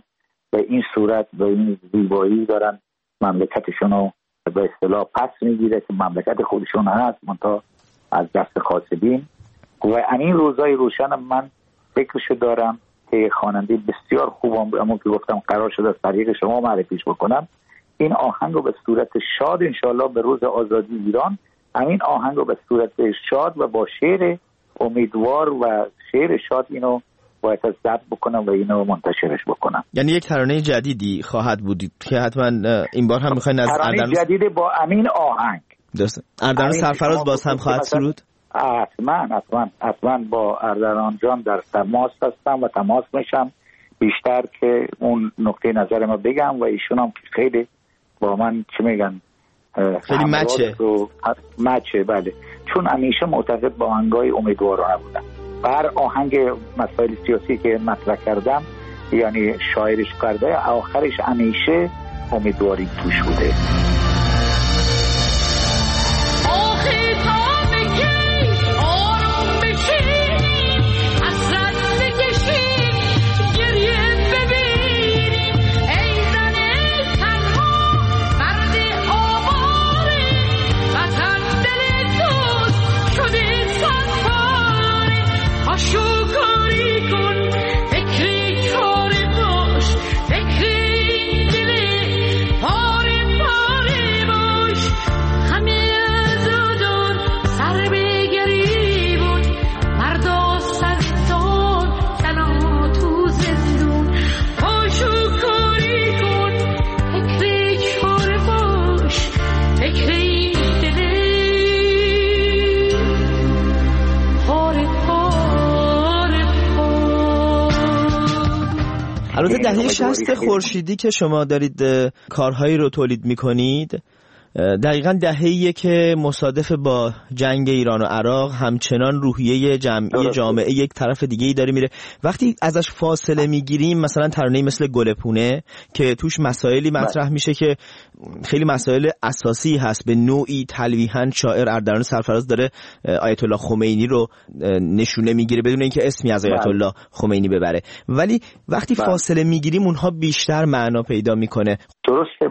به این صورت به این زیبایی دارن مملکتشون رو به اصطلاح پس میگیره که مملکت خودشون هست منتها از دست کاسبین. و این روزای روشن من فکرشو دارم که خواننده بسیار خوبم اما که گفتم قرار شده از طریق شما معرفیش بکنم، این آهنگ رو به صورت شاد انشالله به روز آزادی ایران، همین آهنگ رو به صورت شاد و با شعر امیدوار و شعر شاد اینو باید از ضبط بکنم و اینو منتشرش بکنم. یعنی یک ترانه جدیدی خواهد بود که حتما این بار هم میخواین از ترانه جدید با امین آهنگ درسته. اردلان سرفراز باز هم خواهد سرود؟ حتما با اردلان جان در تماس هستم و تماس میشم بیشتر که اون نقطه نظر ما بگم و ایشون هم خیلی با من چه میگن خیلی مچه بله، چون همیشه معتقد با آهنگای امیدوارانه بودم. هر آهنگ مسائل سیاسی که مطرح کردم یعنی شاعرش کرده آخرش همیشه امیدواری توش بوده. البته دهه 60 خورشیدی که شما دارید کارهایی رو تولید میکنید دقیقاً دهه‌ایه که مصادف با جنگ ایران و عراق همچنان روحیه جامعه یک طرف دیگه‌ای داره میره. وقتی ازش فاصله میگیریم مثلا ترانه‌ای مثل گلپونه که توش مسائلی مطرح میشه که خیلی مسائل اساسی هست، به نوعی تلویحاً شاعر اردلان سرفراز داره آیت الله خمینی رو نشونه میگیره بدون اینکه اسمی از آیت الله خمینی ببره، ولی وقتی فاصله میگیریم اونها بیشتر معنا پیدا میکنه. درسته.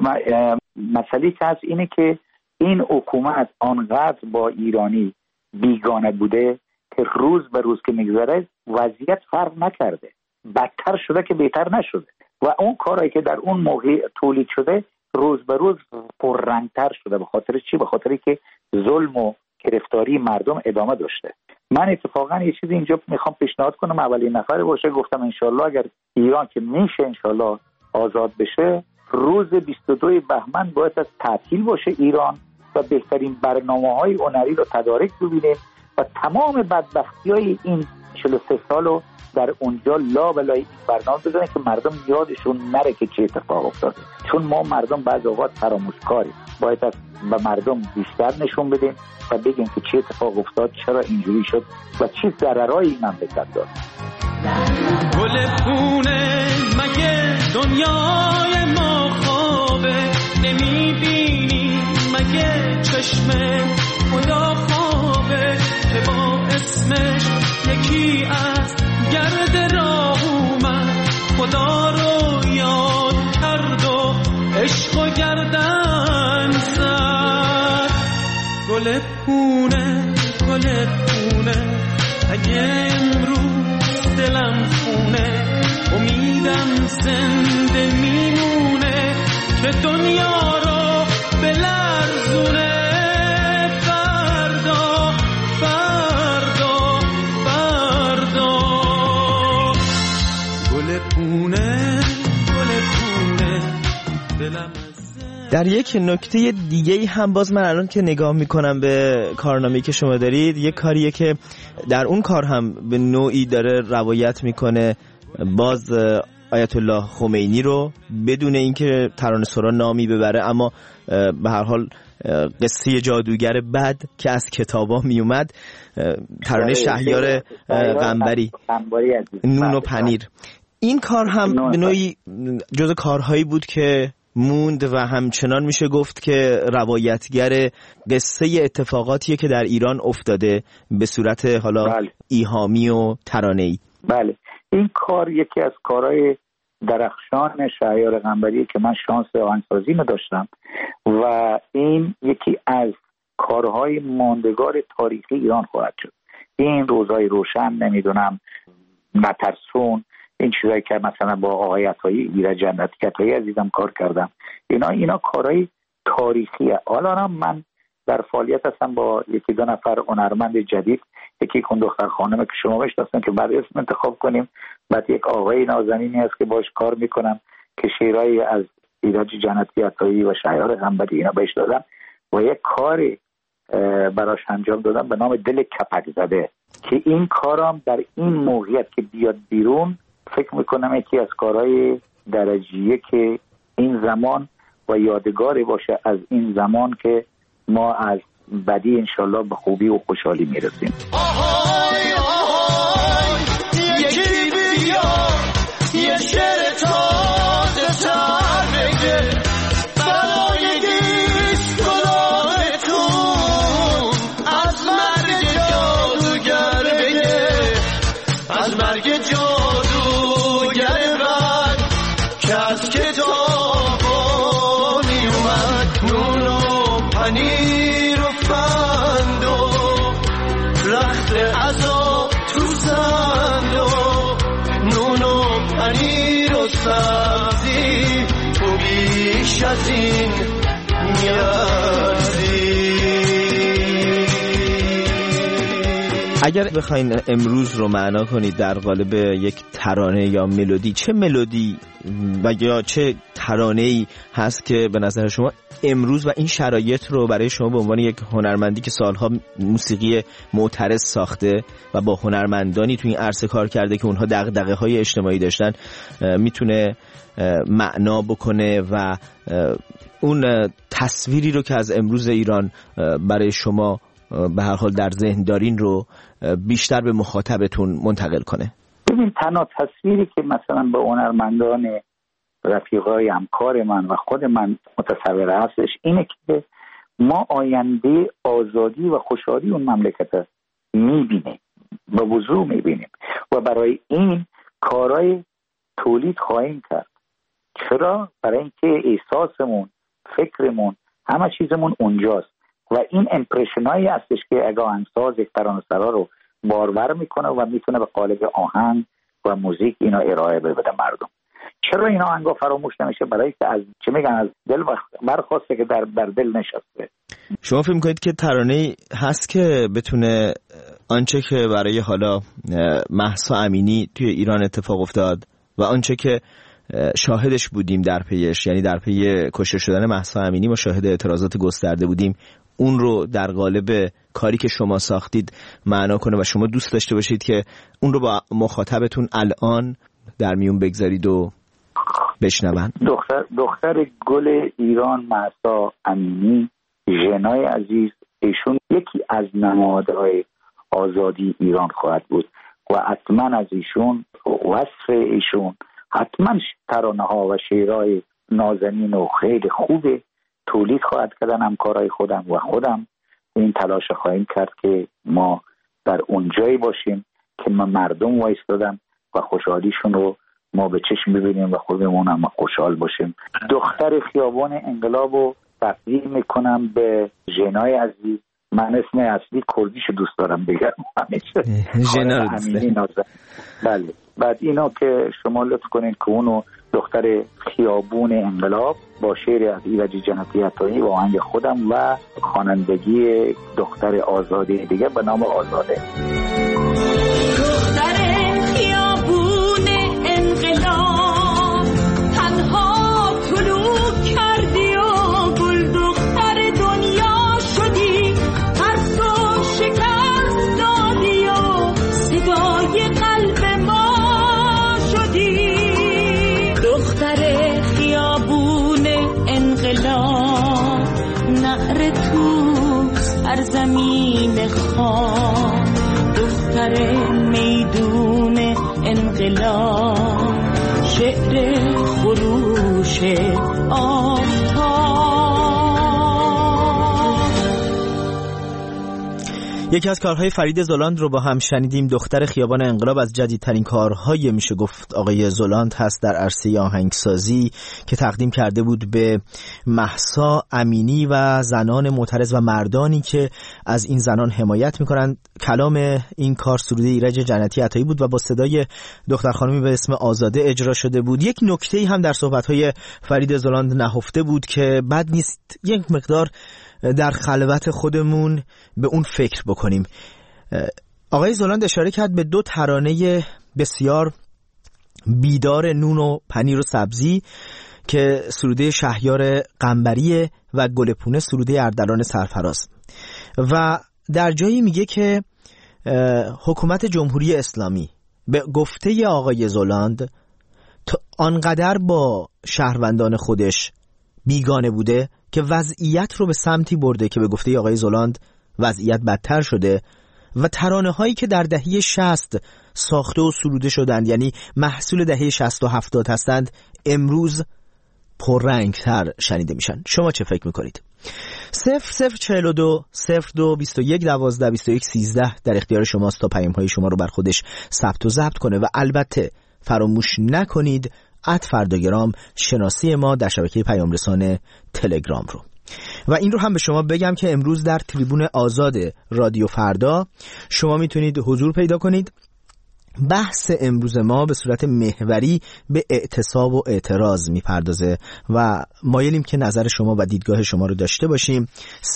مسئله که هست اینه که این حکومت آنقدر با ایرانی بیگانه بوده که روز به روز که میگذره وضعیت فرق نکرده، بدتر شده که بهتر نشده و اون کارهایی که در اون موقع تولید شده روز به روز پررنگتر شده. به خاطر چی؟ به خاطری که ظلم و گرفتاری مردم ادامه داشته. من اتفاقا یه چیزی اینجا میخوام پیشنهاد کنم، اولین نفر باشه گفتم انشالله اگر ایران که میشه انشالله آزاد بشه روز 22 بهمن باید از تعطیل باشه ایران و بهترین برنامه‌های هنری رو تدارک ببینیم و تمام بدبختی‌های این 43 سالو در اونجا لا بلای این برنامه بزنن که مردم یادشون نره که چه اتفاق افتاده، چون ما مردم بعض اوقات فراموشکاریم. باید از به مردم بیشتر نشون بدیم و بگیم که چه اتفاق افتاد، چرا اینجوری شد و چه ضررایی این مملکت داشت. گلپونه مگه دنیای ما خوابه، نمیبینی مگه چشم خدا خوابه که با اسمش یکی از گرد راه اومد خدا رو یاد کرد و عشق و گردن زد. گلپونه گلپونه اگه امروز دلم خونه امیدم زنده میمونه که دنیا رو بلرزونه. فردا فردا فردا گلپونه گلپونه دلم. در یک نکته دیگه هم باز من الان که نگاه میکنم به کارنامه‌ای که شما دارید، یک کاریه که در اون کار هم به نوعی داره روایت میکنه باز آیت الله خمینی رو بدون اینکه ترانه‌سرا نامی ببره، اما به هر حال قصه جادوگر بد که از کتابا میومد، ترانه شهریار قنبری نون و پنیر، این کار هم به نوعی جز کارهایی بود که موند و همچنان میشه گفت که روایتگر قصه اتفاقاتیه که در ایران افتاده به صورت حالا ایهامی و ترانه‌ای. بله، این کار یکی از کارهای درخشان شهریار قنبری که من شانس آهنگسازی می داشتم و این یکی از کارهای ماندگار تاریخی ایران خواهد شد. این روزهای روشن، نمیدونم، نترسون، این چیزایی که مثلا با آقای عطایی، ایرج جنتی عزیزم کار کردم، اینا کارهای تاریخیه. حالا من در فعالیت هستم با یکی دو نفر هنرمند جدید، یکی کن دختر خانم که شما بشناسن که بعد اسم انتخاب کنیم، بعد یک آقای نازنینی هست که باش کار میکنم که شعرهای از ایرج جنتی عطایی و شهریار قنبری اینا بهش دادم و یک کاری براش انجام دادم به نام دل کپک زده که این کارم در این موقعیت که بیاد بیرون فکر میکنم یکی از کارهای درجیه که این زمان و یادگاری باشه از این زمان که ما از بدی انشالله به خوبی و خوشحالی میرسیم. آهای آهای یکی بیا یه شعر تازه تر بگه برای دیسکولارتون از مرگ جادوگر بگه، از مرگ جادوگر بد که از کتابا میومد نون و پنیر و فند و رخت عذاب تو زند و نون و پنیر و سبزی تو بیش از این میارزی. اگر بخواین امروز رو معنا کنید در قالب یک ترانه یا ملودی، چه ملودی و یا چه ترانه‌ای هست که به نظر شما امروز و این شرایط رو برای شما به عنوان یک هنرمندی که سالها موسیقی معترض ساخته و با هنرمندانی تو این عرصه کار کرده که اونها دغدغه‌های اجتماعی داشتن میتونه معنا بکنه و اون تصویری رو که از امروز ایران برای شما به هر حال در ذهن دارین رو بیشتر به مخاطبتون منتقل کنه؟ ببین، تنها تصویری که مثلا به هنرمندان رفیقای همکار من و خود من متصور هستش اینه که ما آینده آزادی و خوشحالی اون مملکت میبینیم، به وضوح میبینیم و برای این کارهای تولید خواهیم کرد. چرا؟ برای اینکه احساسمون، فکرمون، همه چیزمون اونجاست و این امپرشنایی هستش که اگه آهنگساز یک ترانه‌سرا رو بارور میکنه و میتونه به قالب آهنگ و موزیک اینا ارائه بده مردم. چرا اینا آهنگا فراموش نمیشه؟ برای که از چه میگن از دل برخواسته که در دل نشسته. شما فکر میکنید که ترانه‌ای هست که بتونه آنچه که برای حالا مهسا امینی توی ایران اتفاق افتاد و آنچه که شاهدش بودیم در پیش، یعنی در پی کشته شدن مهسا امینی ما شاهد اعتراضات گسترده بودیم، اون رو در قالب کاری که شما ساختید معنا کنه و شما دوست داشته باشید که اون رو با مخاطبتون الان در میون بگذارید و بشنون؟ دختر گل ایران مهسا امینی، ژنای عزیز، ایشون یکی از نمادهای آزادی ایران خواهد بود و حتما از ایشون، وصف ایشون، حتما ترانه ها و شعرهای نازنین و خیلی خوبه تولید خواهد کردن همکارای خودم و خودم. این تلاش خواهیم کرد که ما در اون جایی باشیم که ما مردم وایستادن و خوشحالیشون رو ما به چشم ببینیم و خودمون هم خوشحال باشیم. دختر خیابان انقلاب رو تقدیم میکنم به ژنای عزیز. من اسم اصلی کردیشو دوست دارم بگم همیشه، ژنا رو دوست دارم. بله. بعد اینو که شما لطف کنین که اونو دختر خیابون انقلاب با شعر از ایرج جنتی عطایی و آهنگ خودم و خوانندگی دختر آزاده دیگه به نام آزاده. دختر خیابون انقلاب تنها طلوع کردی و گل دختر دنیا شدی، ترس و شکست دادی و صدای قلب ما شدی. دختر خیابون انقلاب نعره تو سرزمین خاک، دختر میدون انقلاب شعر خروش آفتاب. یکی از کارهای فرید زلاند رو با هم شنیدیم. دختر خیابان انقلاب از جدیدترین کارهای میشه گفت آقای زلاند هست در عرصه آهنگسازی که تقدیم کرده بود به مهسا امینی و زنان معترض و مردانی که از این زنان حمایت میکنند. کلام این کار سروده ایرج جنتی عطایی بود و با صدای دختر خانمی به اسم آزاده اجرا شده بود. یک نکته‌ای هم در صحبت‌های فرید زلاند نهفته بود که بد نیست یک مقدار در خلوت خودمون به اون فکر بکنیم. آقای زلاند اشاره کرد به 2 ترانه بسیار بیدار نون و پنیر و سبزی که سروده شهیار قنبری و گلپونه سروده اردلان سرفراز، و در جایی میگه که حکومت جمهوری اسلامی به گفته آقای زلاند آنقدر با شهروندان خودش بیگانه بوده که وضعیت رو به سمتی برده که به گفته آقای زلاند وضعیت بدتر شده و ترانه هایی که در دهه 60 ساخته و سروده شدند، یعنی محصول دهه 60 و 70 هستند، امروز پررنگتر شنیده میشن. شما چه فکر میکنید؟ 0042 02 21 12 21 13 در اختیار شماست تا پیام های شما رو بر خودش ثبت و ضبط کنه و البته فراموش نکنید @فرداگرام شناسی ما در شبکه پیام رسان تلگرام رو. و این رو هم به شما بگم که امروز در تریبون آزاد رادیو فردا شما میتونید حضور پیدا کنید. بحث امروز ما به صورت محوری به اعتصاب و اعتراض میپردازه و مایلیم که نظر شما و دیدگاه شما رو داشته باشیم.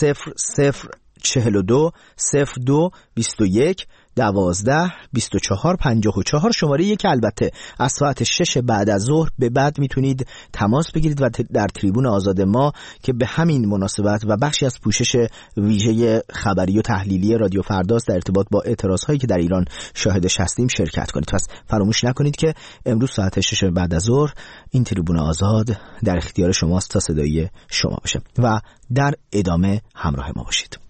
0042 02 21 12 24 54 شماره یک. البته از ساعت 6 بعد از ظهر به بعد میتونید تماس بگیرید و در تریبون آزاد ما که به همین مناسبت و بخشی از پوشش ویژه خبری و تحلیلی رادیو فرداست در ارتباط با اعتراض هایی که در ایران شاهدش هستیم شرکت کنید. پس فراموش نکنید که امروز ساعت 6 بعد از ظهر این تریبون آزاد در اختیار شماست تا صدای شما باشه و در ادامه همراه ما باشید.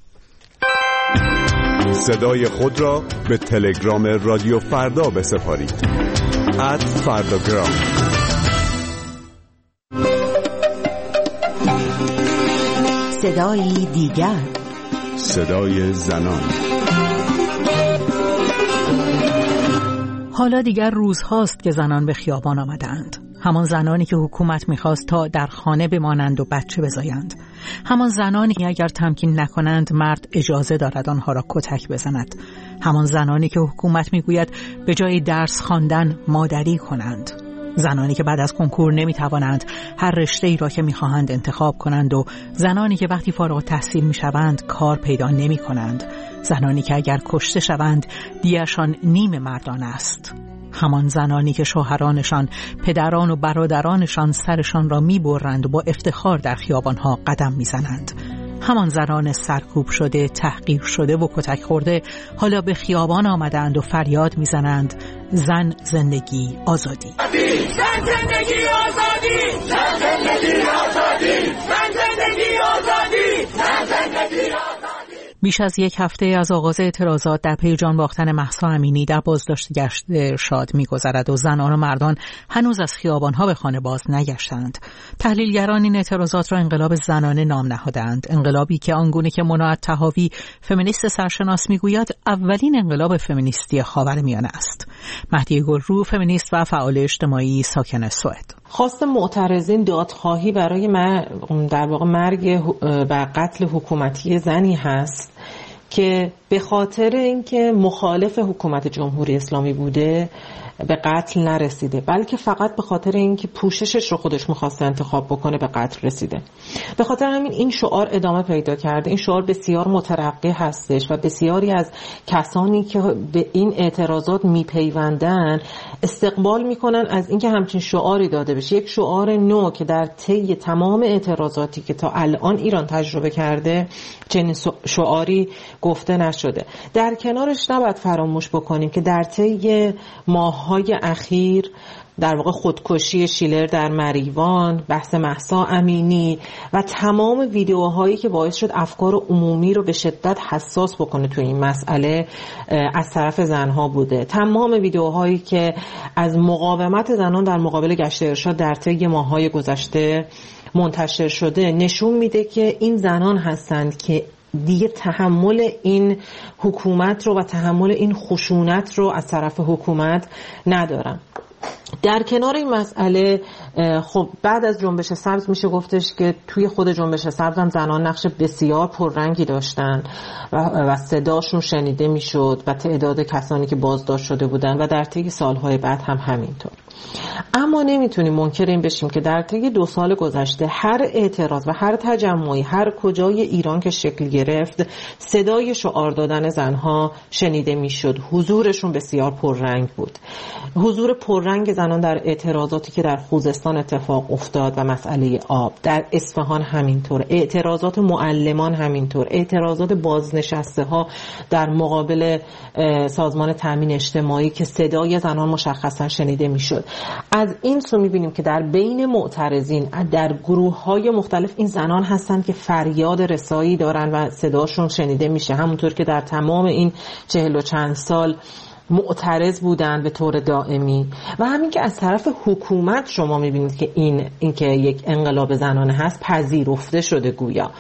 صدای خود را به تلگرام رادیو فردا بسپارید. @فرداگرام. صدای دیگر، صدای زنان. حالا دیگر روزهاست که زنان به خیابان آمدند. همان زنانی که حکومت می‌خواست تا در خانه بمانند و بچه بزایند. همان زنانی که اگر تمکین نکنند مرد اجازه دارد آنها را کتک بزند. همان زنانی که حکومت می‌گوید به جای درس خواندن مادری کنند. زنانی که بعد از کنکور نمی‌توانند هر رشته‌ای را که می‌خواهند انتخاب کنند و زنانی که وقتی فارغ التحصیل می‌شوند کار پیدا نمی‌کنند. زنانی که اگر کشته شوند دیه‌شان نیم مردان است. همان زنانی که شوهرانشان، پدران و برادرانشان سرشان را می‌برند و با افتخار در خیابان‌ها قدم می‌زنند. همان زنان سرکوب شده، تحقیر شده و کتک خورده حالا به خیابان آمدند و فریاد می‌زنند زن زندگی آزادی. زن زندگی آزادی، زن زندگی آزادی، زن زندگی آزادی، زن زندگی آزادی. بیش از یک هفته از آغاز اعتراضات در پی جان باختن مهسا امینی در بازداشت گشت ارشاد می‌گذرد و زنان و مردان هنوز از خیابان‌ها به خانه باز نگشتند. تحلیلگران این اعتراضات را انقلاب زنانه نام نهادند، انقلابی که آنگونه که منى الطحاوی فمینیست سرشناس می‌گوید اولین انقلاب فمینیستی خاورمیانه است. مهدی گلرو فمینیست و فعال اجتماعی ساکن سوئد. خواست معترضین دادخواهی برای در واقع مرگ و قتل حکومتی زنی هست که به خاطر اینکه مخالف حکومت جمهوری اسلامی بوده به قتل نرسیده، بلکه فقط به خاطر اینکه پوششش رو خودش می‌خواسته انتخاب بکنه به قتل رسیده. به خاطر همین این شعار ادامه پیدا کرده. این شعار بسیار مترقی هستش و بسیاری از کسانی که به این اعتراضات میپیوندن استقبال میکنن از اینکه همچین شعاری داده بشه، یک شعار نو که در طی تمام اعتراضاتی که تا الان ایران تجربه کرده چنین شعاری گفته نشده. در کنارش نباید فراموش بکنیم که در طی ماه‌های اخیر در واقع خودکشی شیلر در مریوان، بحث مهسا امینی و تمام ویدیوهایی که باعث شد افکار عمومی رو به شدت حساس بکنه توی این مسئله از طرف زنها بوده. تمام ویدیوهایی که از مقاومت زنان در مقابل گشت ارشاد در طی ماه‌های گذشته منتشر شده نشون میده که این زنان هستند که دیگه تحمل این حکومت رو و تحمل این خشونت رو از طرف حکومت ندارن. در کنار این مسئله خب بعد از جنبش سبز میشه گفتش که توی خود جنبش سبز هم زنان نقش بسیار پررنگی داشتن و صداشون شنیده میشد و تعداد کسانی که بازداشت شده بودن و در طی سالهای بعد هم همینطور. اما نمیتونیم منکر این بشیم که در طی 2 سال گذشته هر اعتراض و هر تجمعی هر کجای ایران که شکل گرفت صدای شعار دادن زنها شنیده میشد. حضورشون بسیار پررنگ بود. حضور پررنگ زنان در اعتراضاتی که در خوزستان اتفاق افتاد و مسئله آب، در اصفهان همینطور، اعتراضات معلمان همینطور، اعتراضات بازنشسته ها در مقابل سازمان تامین اجتماعی که صدای زنان مشخصا شنیده میشد. از این سو میبینیم که در بین معترضین در گروه‌های مختلف این زنان هستند که فریاد رسایی دارن و صداشون شنیده میشه، همونطور که در تمام این 40 و چند سال معترض بودن به طور دائمی. و همین که از طرف حکومت شما میبینید که این که یک انقلاب زنانه هست پذیرفته شده. گویا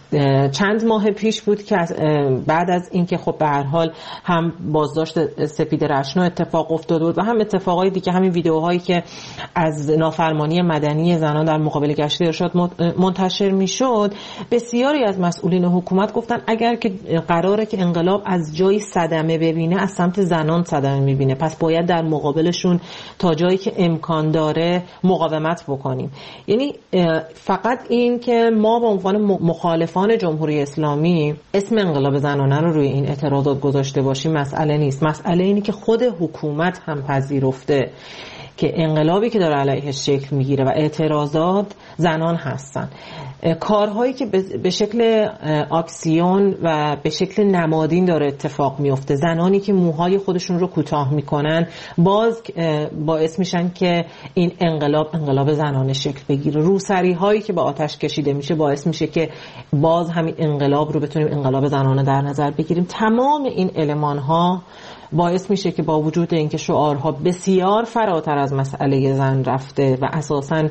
چند ماه پیش بود که بعد از اینکه خب به هر حال هم بازداشت سپید رشنا اتفاق افتاده بود و هم اتفاقای دیگه، همین ویدیوهایی که از نافرمانی مدنی زنان در مقابل گشت ارشاد منتشر میشد، بسیاری از مسئولین حکومت گفتن اگر که قراره که انقلاب از جایی صدمه ببینه از سمت زنان صدمه میبینه، پس باید در مقابلشون تا جایی که امکان داره مقاومت بکنیم. یعنی فقط این که ما به عنوان مخالفان جمهوری اسلامی اسم انقلاب زنانه رو روی این اعتراضات گذاشته باشیم مسئله نیست. مسئله اینه که خود حکومت هم پذیرفته که انقلابی که داره علیهش شکل میگیره و اعتراضات زنان هستن. کارهایی که به شکل اکسیون و به شکل نمادین داره اتفاق میفته، زنانی که موهای خودشون رو کوتاه میکنن باز باعث میشن که این انقلاب زنانه شکل بگیره. روسری هایی که به آتش کشیده میشه باعث میشه که باز همین انقلاب رو بتونیم انقلاب زنانه در نظر بگیریم. تمام این المان ها باعث میشه که با وجود اینکه شعارها بسیار فراتر از مسئله زن رفته و اساساً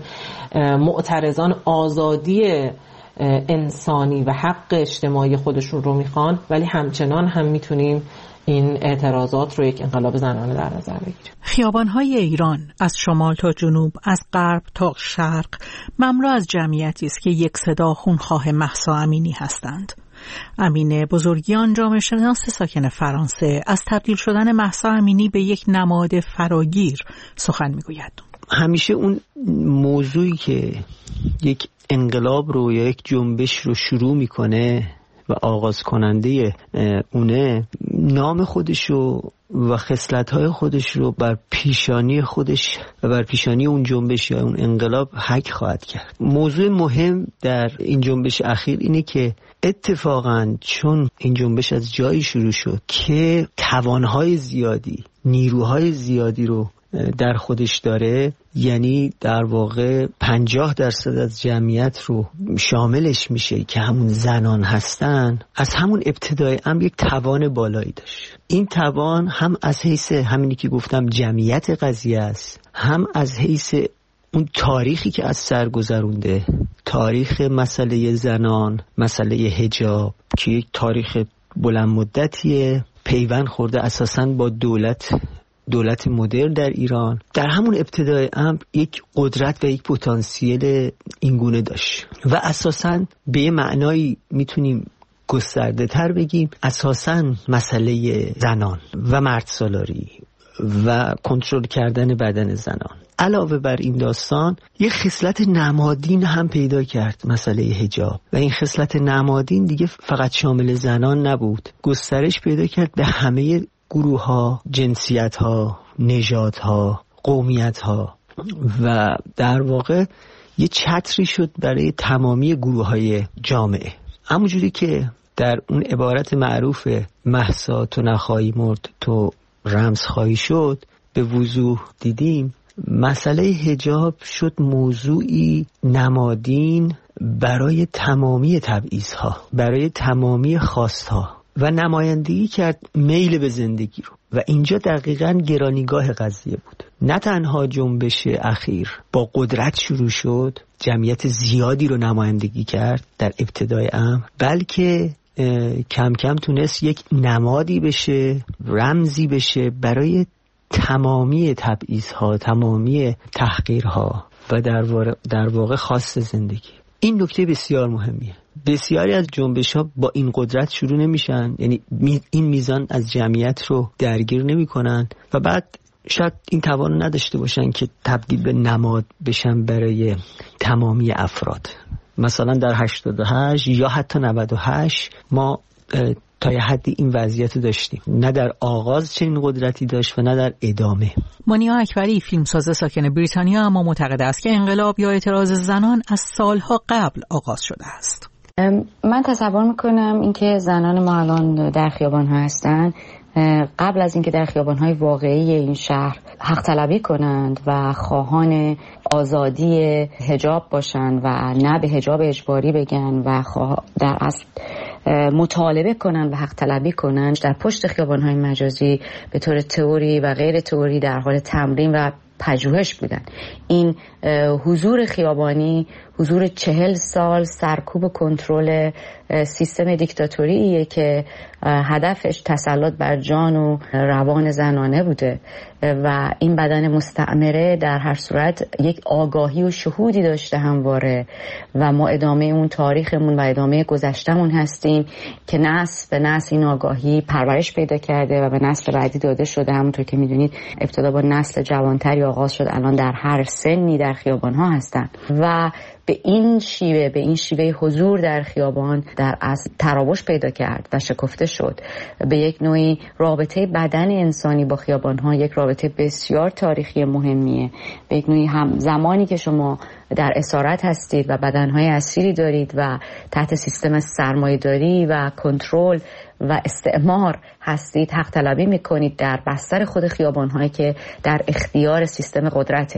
معترضان آزادی انسانی و حق اجتماعی خودشون رو میخوان، ولی همچنان هم میتونیم این اعتراضات رو یک انقلاب زنانه در نظر بگیریم. خیابان‌های ایران از شمال تا جنوب، از غرب تا شرق مملو از جمعیتی است که یک صدا خونخواه مهسا امینی هستند. امینه بزرگیان، جامعه شناس ساکن فرانسه، از تبدیل شدن مهسا امینی به یک نماد فراگیر سخن میگوید. همیشه اون موضوعی که یک انقلاب رو یا یک جنبش رو شروع میکنه و آغاز کننده اونه، نام خودش رو و خصلت‌های خودش رو بر پیشانی خودش و بر پیشانی اون جنبش یا اون انقلاب حک خواهد کرد. موضوع مهم در این جنبش اخیر اینه که اتفاقاً چون این جنبش از جایی شروع شد که توانهای زیادی، نیروهای زیادی رو در خودش داره، یعنی در واقع 50% از جمعیت رو شاملش میشه که همون زنان هستن، از همون ابتدای امر یک توان بالایی داشت. این توان هم از حیث همینی که گفتم جمعیت قضیه است، هم از حیث اون تاریخی که از سر گذرونده، تاریخ مسئله زنان، مسئله حجاب که یک تاریخ بلند مدتیه، پیوند خورده اساساً با دولت مدرن در ایران، در همون ابتدای امر یک قدرت و یک پتانسیل اینگونه داشت و اساساً به یه معنایی میتونیم گسترده تر بگیم اساساً مسئله زنان و مرد سالاری و کنترل کردن بدن زنان علاوه بر این داستان یک خصلت نمادین هم پیدا کرد، مسئله حجاب، و این خصلت نمادین دیگه فقط شامل زنان نبود، گسترش پیدا کرد به همه گروه‌ها، جنسیت‌ها، نژادها، قومیت‌ها و در واقع یه چتری شد برای تمامی گروه‌های جامعه. همونجوری که در اون عبارت معروف مهسا تو نخواهی مرد تو رمز خواهی شد به وضوح دیدیم، مسئله حجاب شد موضوعی نمادین برای تمامی تبعیض‌ها، برای تمامی خواست‌ها و نمایندگی کرد میل به زندگی رو و اینجا دقیقاً گرانیگاه قضیه بود. نه تنها جنبش اخیر با قدرت شروع شد، جمعیت زیادی رو نمایندگی کرد در ابتدای امر، بلکه کم کم تونست یک نمادی بشه، رمزی بشه برای تمامی تبعیض‌ها، تمامی تحقیرها و در واقع خاص زندگی. این نکته بسیار مهمیه. بسیاری از جنبش‌ها با این قدرت شروع نمیشن، یعنی این میزان از جمعیت رو درگیر نمی‌کنن و بعد شاید این توان نداشته باشن که تبدیل به نماد بشن برای تمامی افراد. مثلا در 88 یا حتی 98 ما تا یه حدی این وضعیت داشتیم، نه در آغاز چنین قدرتی داشت و نه در ادامه. مانیا اکبری فیلمساز ساکن بریتانیا اما معتقد است که انقلاب یا اعتراض زنان از سالها قبل آغاز شده است. من تصور میکنم اینکه زنان ما الان در خیابان‌ها هستن قبل از اینکه در خیابان‌های واقعی این شهر حق طلبی کنند و خواهان آزادی حجاب باشند و نه به حجاب اجباری بگن و در اصل مطالبه کنن و حق طلبی کنن، در پشت خیابان‌های مجازی به طور تئوری و غیر تئوری در حال تمرین و پژوهش بودن. این حضور خیابانی حضور 40 سال سرکوب و کنترل سیستم دیکتاتوریه که هدفش تسلط بر جان و روان زنانه بوده و این بدن مستعمره در هر صورت یک آگاهی و شهودی داشته همواره و ما ادامه اون تاریخمون و ادامه گذشتمون هستیم که نسل به نسل این آگاهی پرورش پیدا کرده و به نسل بعدی داده شده. همونطور که میدونید ابتدا با نسل جوانتری آغاز شد، الان در هر سنی در خیابان‌ها هستن و به این شیوه حضور در خیابان در از تراوش پیدا کرد و شکفته شد. به یک نوعی رابطه بدن انسانی با خیابان‌ها یک رابطه بسیار تاریخی مهمیه. به یک نوعی هم زمانی که شما در اسارت هستید و بدن‌های اسیری دارید و تحت سیستم سرمایه‌داری و کنترل و استعمار هستید، حق طلبی میکنید در بستر خود خیابان‌هایی که در اختیار سیستم قدرته.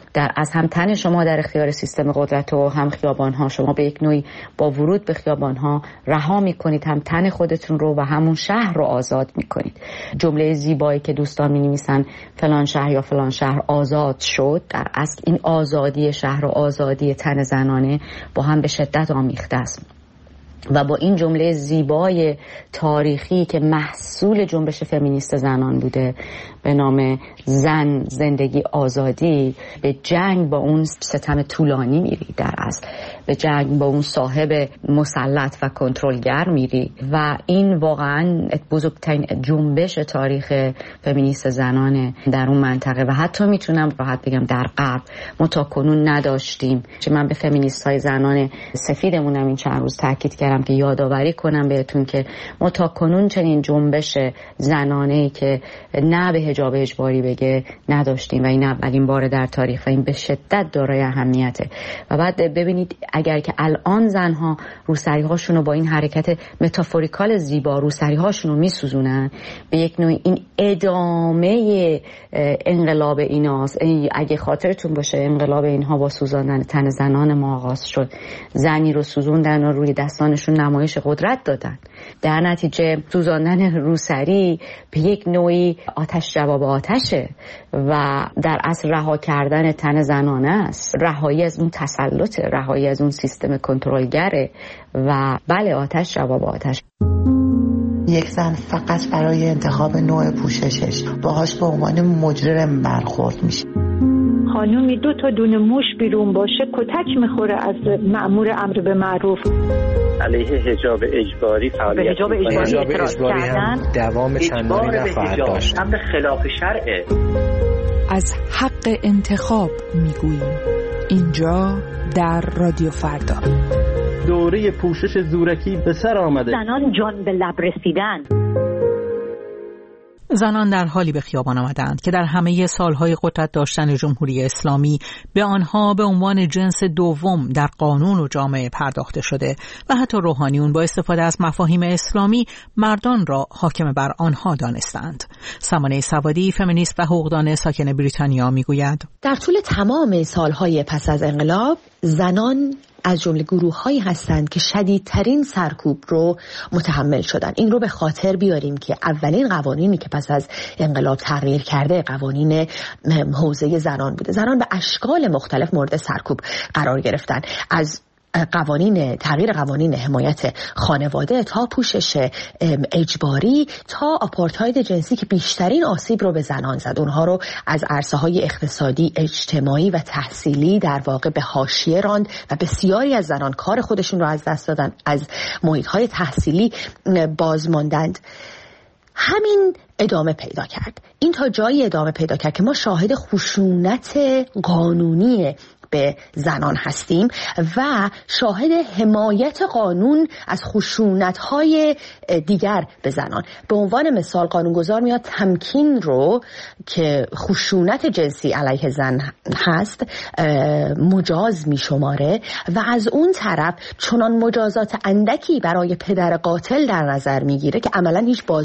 از هم تن شما در اختیار سیستم قدرت و هم خیابان‌ها، شما به یک نوعی با ورود به خیابان‌ها رها میکنید هم تن خودتون رو و همون شهر رو آزاد میکنید. جمله زیبایی که دوستان می‌نویسن فلان شهر یا فلان شهر آزاد شد، در اصل این آزادی شهر و آزادی تن زنانه با هم به شدت آمیخته است و با این جمله زیبای تاریخی که محصول جنبش فمینیست زنان بوده به نام زن زندگی آزادی، به جنگ با اون ستم طولانی میری، در اصل به جنگ با اون صاحب مسلط و کنترلگر میری و این واقعا بزرگترین جنبش تاریخ فمینیست زنان در اون منطقه و حتی میتونم راحت بگم در غرب ما تا کنون نداشتیم. که من به فمینیست های زنان سفیدمونم این چند روز تاکید کردم که یادآوری کنم بهتون که ما تا کنون چنین جنبش زنانه‌ای که نه به حجاب اجباری بگه نداشتیم و این اولین بار در تاریخ و این به شدت دارای اهمیته. و بعد ببینید اگر که الان زنها روسری‌هاشون رو با این حرکت متافوریکال زیبا روسری‌هاشون رو میسوزونن، به یک نوع این ادامه انقلاب ایناست. اگه خاطرتون باشه انقلاب اینها با سوزاندن تن زنان ما آغاز شد. زنی رو سوزوندن و روی دستانشون نمایش قدرت دادن. در نتیجه سوزاندن روسری به یک نوعی آتش جواب آتشه و در اصل رها کردن تن زنانه است، رهایی از اون تسلط، رهایی از اون سیستم کنترلگره و بله آتش جواب آتش. یک زن فقط برای انتخاب نوع پوششش باهاش به عنوان مجرم برخورد میشه. خانومی 2 تا دونه موش بیرون باشه کتک میخوره از مأمور امر به معروف. علیه حجاب اجباری فعالیت به حجاب اجباری هم دوام چندانی نخواهد داشت. امر خلاف شرعه. از حق انتخاب میگوییم اینجا در رادیو فردا. دوره پوشش زورکی به سر آمده. زنان جان به لب رسیدن. زنان در حالی به خیابان آمدند که در همه سالهای قدرت داشتن جمهوری اسلامی به آنها به عنوان جنس دوم در قانون و جامعه پرداخته شده و حتی روحانیون با استفاده از مفاهیم اسلامی مردان را حاکم بر آنها دانستند. سمانه سوادی فمینیست و حقوقدان ساکن بریتانیا میگوید در طول تمام سالهای پس از انقلاب زنان از جمله گروه‌هایی هستند که شدیدترین سرکوب رو متحمل شدن. این رو به خاطر بیاریم که اولین قوانینی که پس از انقلاب تغییر کرده قوانین حوزه زنان بوده. زنان به اشکال مختلف مورد سرکوب قرار گرفتن، از تغییر قوانین حمایت خانواده تا پوشش اجباری تا آپارتاید جنسی که بیشترین آسیب رو به زنان زد، اونها رو از عرصه‌های اقتصادی، اجتماعی و تحصیلی در واقع به حاشیه راند و بسیاری از زنان کار خودشون رو از دست دادن، از محیط‌های تحصیلی باز ماندند. همین ادامه پیدا کرد. این تا جایی ادامه پیدا کرد که ما شاهد خشونت قانونی به زنان هستیم و شاهد حمایت قانون از خشونت‌های دیگر به زنان. به عنوان مثال قانونگذار میاد تمکین رو که خشونت جنسی علیه زن هست مجاز میشماره و از اون طرف چنان مجازات اندکی برای پدر قاتل در نظر میگیره که عملاً هیچ